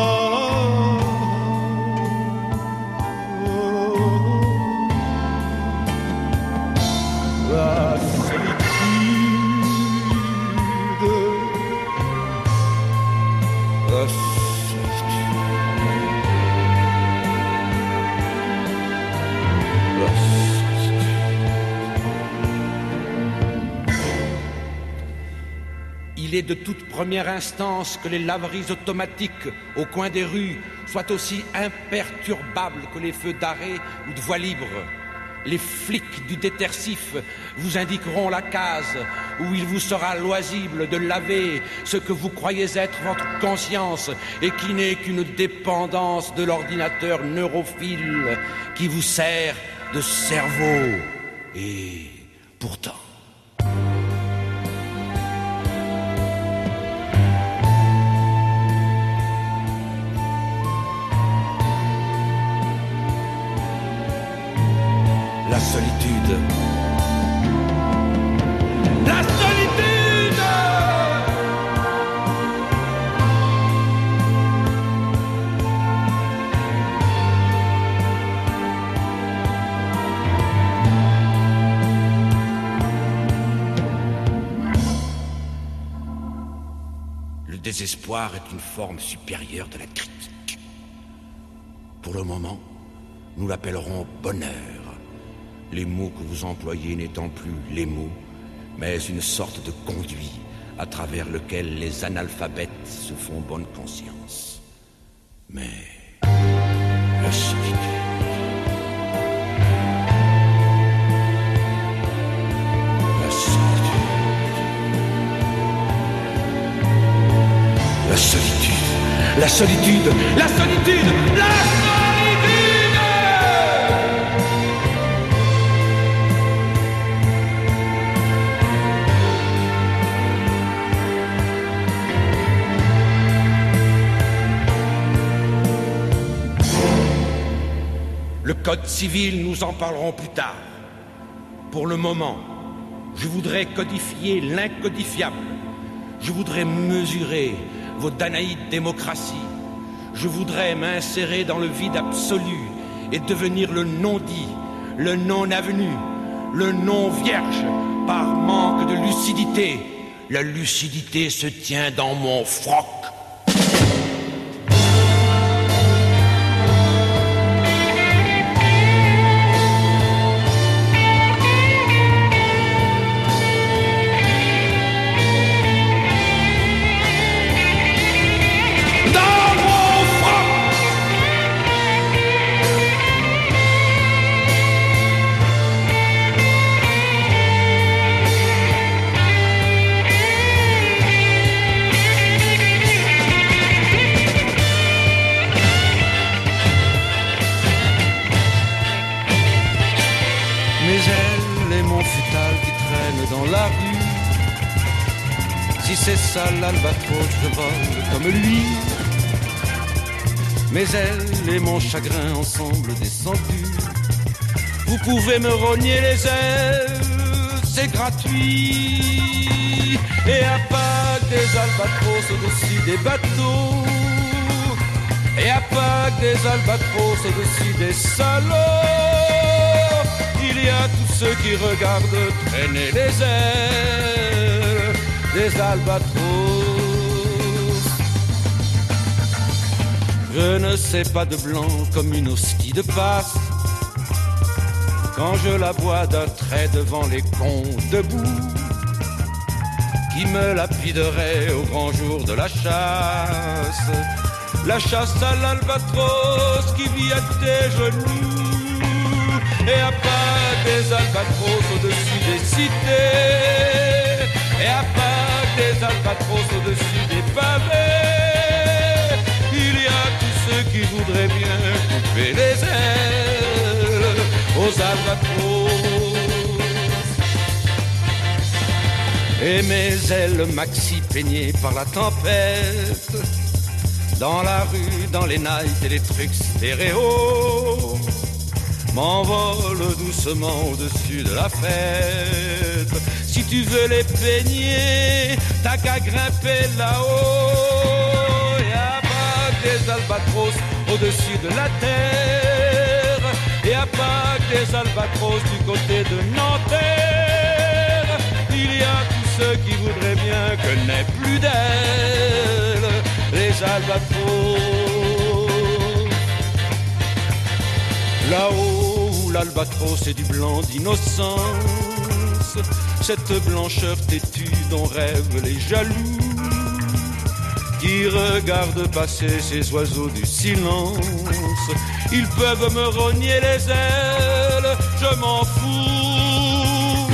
Il est de toute première instance que les laveries automatiques au coin des rues soient aussi imperturbables que les feux d'arrêt ou de voie libre. Les flics du détersif vous indiqueront la case où il vous sera loisible de laver ce que vous croyez être votre conscience et qui n'est qu'une dépendance de l'ordinateur neurophile qui vous sert de cerveau. Et pourtant... La solitude. La solitude. Le désespoir est une forme supérieure de la critique. Pour le moment, nous l'appellerons bonheur. Les mots que vous employez n'étant plus les mots, mais une sorte de conduit à travers lequel les analphabètes se font bonne conscience. Mais la solitude... La solitude... La solitude... La solitude... La solitude... La solitude... Le code civil, nous en parlerons plus tard. Pour le moment, je voudrais codifier l'incodifiable. Je voudrais mesurer vos danaïdes démocraties. Je voudrais m'insérer dans le vide absolu et devenir le non-dit, le non-avenu, le non-vierge, par manque de lucidité. La lucidité se tient dans mon froc. Si c'est ça l'albatros, je vole comme lui. Mes ailes et mon chagrin ensemble descendus. Vous pouvez me rogner les ailes, c'est gratuit. Et à Pâques des albatros au-dessus des bateaux. Et à Pâques des albatros au-dessus des salauds. Il y a tous ceux qui regardent traîner les ailes des albatros. Je ne sais pas de blanc comme une hostie de Pâques. Quand je la bois d'un trait devant les cons debout, qui me lapiderait au grand jour de la chasse. La chasse à l'albatros qui vit à tes genoux. Et à Pâques des albatros au-dessus des cités. Et à Pâques des albatros au-dessus des pavés. Il y a tous ceux qui voudraient bien couper les ailes aux albatros. Et mes ailes maxi peignées par la tempête. Dans la rue, dans les nights et les trucs stéréo, m'envole doucement au-dessus de la fête. Si tu veux les peigner, t'as qu'à grimper là-haut. Et à Pâques des albatros au-dessus de la terre. Et à Pâques des albatros du côté de Nanterre. Il y a tous ceux qui voudraient bien que n'ait plus d'ailes les albatros. Là-haut où l'albatros est du blanc d'innocence, cette blancheur têtue dont rêvent les jaloux, qui regardent passer ces oiseaux du silence. Ils peuvent me rogner les ailes, je m'en fous.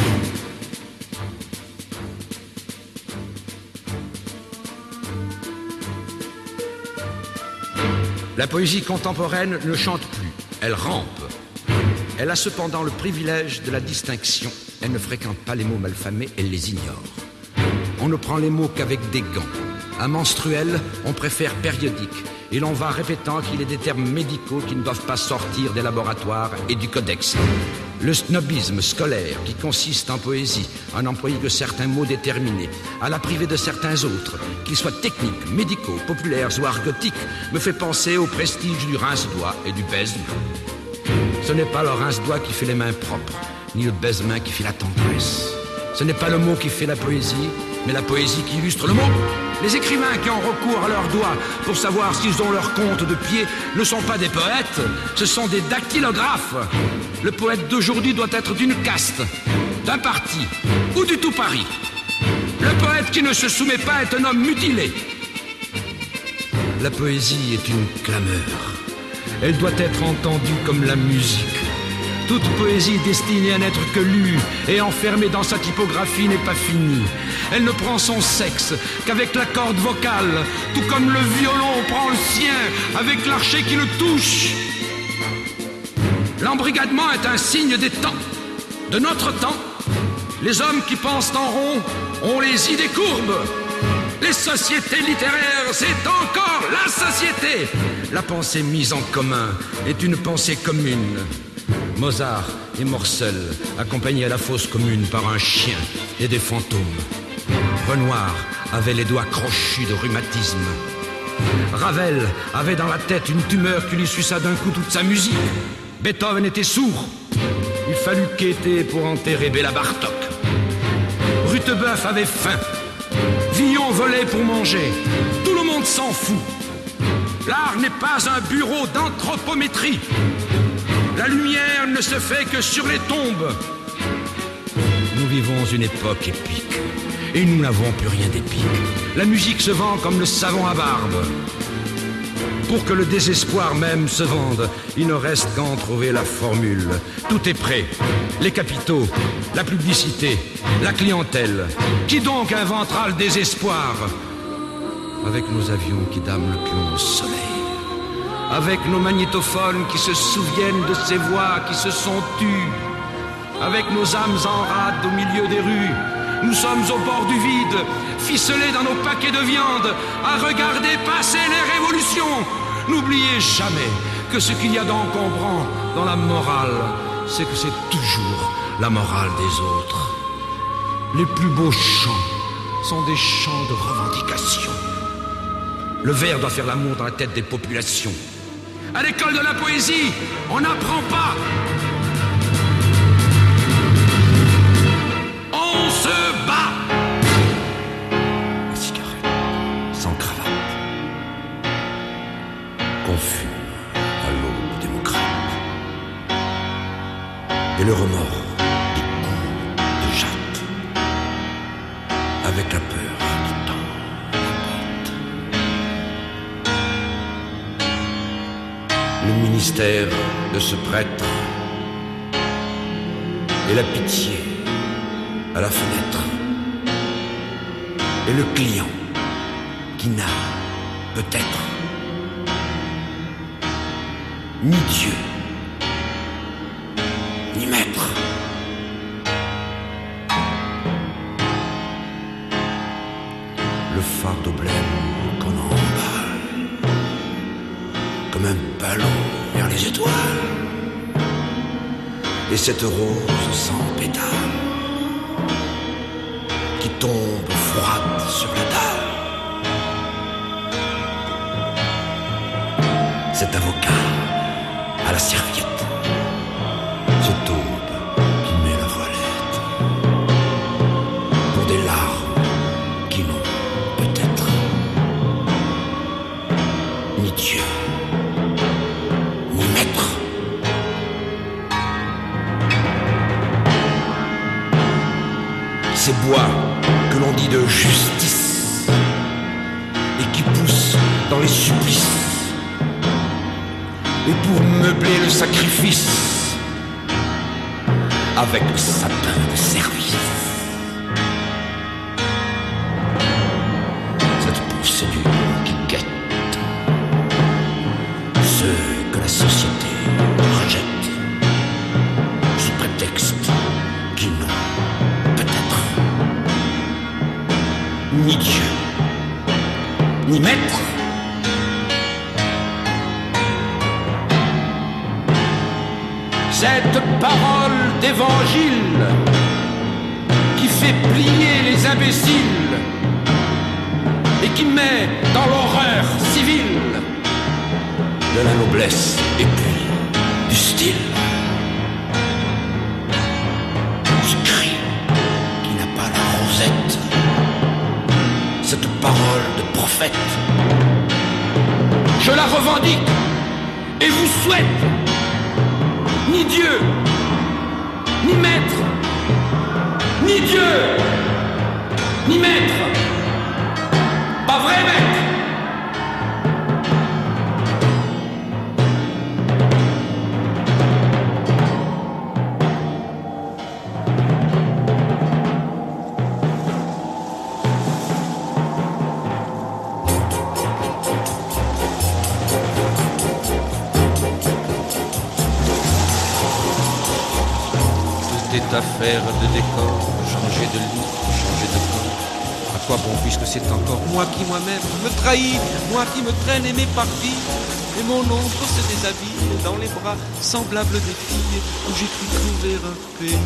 La poésie contemporaine ne chante plus, elle rampe. Elle a cependant le privilège de la distinction. Elle ne fréquente pas les mots malfamés, elle les ignore. On ne prend les mots qu'avec des gants. À menstruel, on préfère périodique. Et l'on va répétant qu'il est des termes médicaux qui ne doivent pas sortir des laboratoires et du codex. Le snobisme scolaire qui consiste en poésie à n'employer que certains mots déterminés, à la priver de certains autres, qu'ils soient techniques, médicaux, populaires ou argotiques, me fait penser au prestige du rince-doigt et du baise-main. Ce n'est pas le rince-doigt qui fait les mains propres, ni le baise-main qui fait la tendresse. Ce n'est pas le mot qui fait la poésie, mais la poésie qui illustre le mot. Les écrivains qui ont recours à leurs doigts pour savoir s'ils ont leur compte de pied ne sont pas des poètes, ce sont des dactylographes. Le poète d'aujourd'hui doit être d'une caste, d'un parti ou du tout Paris. Le poète qui ne se soumet pas est un homme mutilé. La poésie est une clameur. Elle doit être entendue comme la musique. Toute poésie destinée à n'être que lue et enfermée dans sa typographie n'est pas finie. Elle ne prend son sexe qu'avec la corde vocale, tout comme le violon prend le sien avec l'archet qui le touche. L'embrigadement est un signe des temps, de notre temps. Les hommes qui pensent en rond ont les idées courbes. Les sociétés littéraires, c'est encore la société. La pensée mise en commun est une pensée commune. Mozart et Morcel, accompagnés à la fosse commune par un chien et des fantômes. Renoir avait les doigts crochus de rhumatisme. Ravel avait dans la tête une tumeur qui lui suça d'un coup toute sa musique. Beethoven était sourd. Il fallut quêter pour enterrer Béla Bartok. Rutebeuf avait faim. Villon volait pour manger. Tout le monde s'en fout. L'art n'est pas un bureau d'anthropométrie. La lumière ne se fait que sur les tombes. Nous vivons une époque épique et nous n'avons plus rien d'épique. La musique se vend comme le savon à barbe. Pour que le désespoir même se vende, il ne reste qu'à en trouver la formule. Tout est prêt. Les capitaux, la publicité, la clientèle. Qui donc inventera le désespoir? Avec nos avions qui dament le plomb au soleil. Avec nos magnétophones qui se souviennent de ces voix qui se sont tues. Avec nos âmes en rade au milieu des rues. Nous sommes au bord du vide, ficelés dans nos paquets de viande, à regarder passer les révolutions. N'oubliez jamais que ce qu'il y a d'encombrant dans la morale, c'est que c'est toujours la morale des autres. Les plus beaux chants sont des chants de revendication. Le vers doit faire l'amour dans la tête des populations. À l'école de la poésie, on n'apprend pas. On se bat. La cigarette, sans cravate, qu'on fume à l'aube démocrate. Et le remords des coups de jatte, avec la peur qui tend la porte. Le ministère de ce prêtre et la pitié à la fenêtre, et le client qui n'a peut-être ni Dieu ni maître. Le fardeau blême qu'on emballe comme un ballon vers les étoiles, et cette rose sans pétales qui tombe froide sur la dalle. Cet avocat à la serviette, cette aube qui met la voilette pour des larmes qui n'ont peut-être ni Dieu ni maître. Ces bois que l'on dit de justice et qui poussent dans les supplices, et pour meubler le sacrifice avec le sapin de service. Cette procédure qui guette ceux que la société rejette sous prétexte qu'ils n'ont peut-être ni Dieu ni maître. Cette parole d'évangile qui fait plier les imbéciles et qui met dans l'horreur civile de la noblesse et puis du style. Ce cri qui n'a pas la rosette, cette parole de prophète, je la revendique et vous souhaite ni Dieu, ni maître, ni Dieu, ni maître. Pas vrai, maître? Affaire de décor, changer de lit, changer de corps. À quoi bon puisque c'est encore moi qui moi-même me trahis, moi qui me traîne et m'éparpille, et mon ombre se déshabille dans les bras semblables des filles où j'ai cru trouver un pays.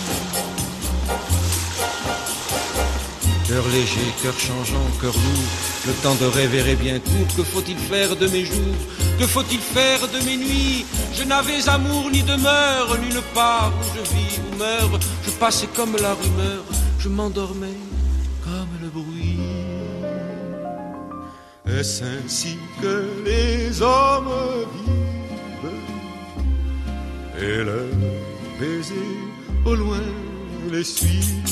Cœur léger, cœur changeant, cœur lourd, le temps de rêver est bien court. Que faut-il faire de mes jours? Que faut-il faire de mes nuits? Je n'avais amour ni demeure, nulle part où je vis ou meurs. Je passais comme la rumeur, je m'endormais comme le bruit. Est-ce ainsi que les hommes vivent, et leurs baisers au loin les suivent?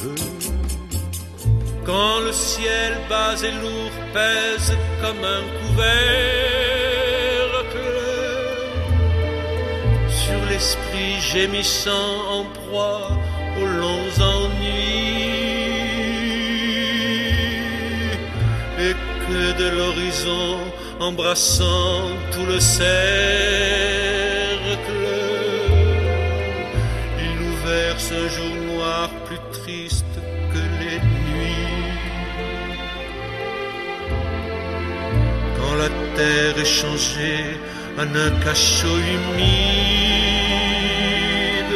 Quand le ciel bas et lourd pèse comme un couvercle sur l'esprit gémissant en proie aux longs ennuis, et que de l'horizon embrassant tout le cercle, il nous verse un jour noir plus triste terre est changée en un cachot humide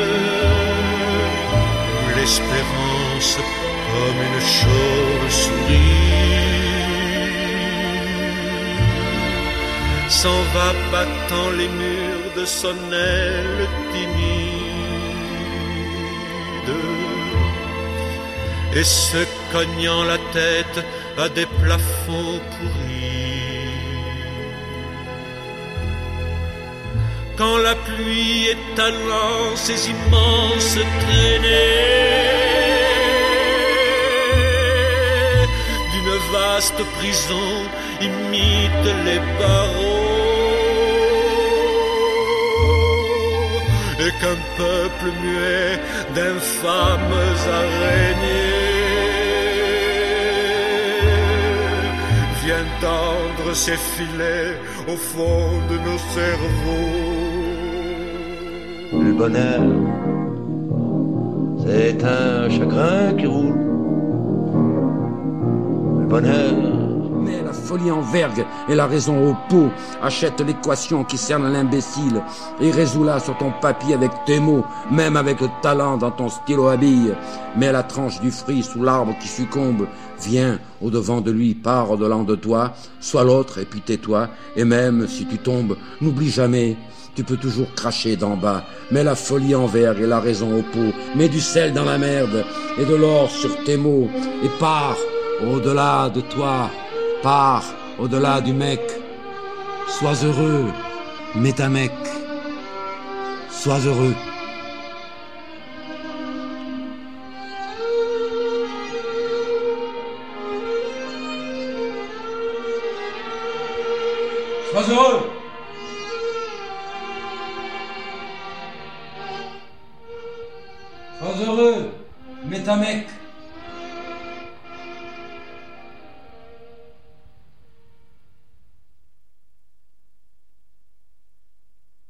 où l'espérance comme une chauve-souris s'en va battant les murs de son aile timide et se cognant la tête à des plafonds pourris. Quand la pluie étalant ses immenses traînées d'une vaste prison imite les barreaux et qu'un peuple muet d'infâmes araignées vient tendre ses filets au fond de nos cerveaux. Le bonheur, c'est un chagrin qui roule. Le bonheur. Mais la folie en vergue et la raison au pot. Achète l'équation qui cerne l'imbécile et résous-la sur ton papier avec tes mots, même avec le talent dans ton stylo à billes. Mets la tranche du fruit sous l'arbre qui succombe. Viens au-devant de lui, pars au-delà de toi, sois l'autre et puis tais-toi. Et même si tu tombes, n'oublie jamais, tu peux toujours cracher d'en bas. Mets la folie en vergue et la raison au pot. Mets du sel dans la merde et de l'or sur tes mots. Et pars au-delà de toi. Pars au-delà du mec, sois heureux, métamec, sois heureux. Sois heureux. Sois heureux, métamec.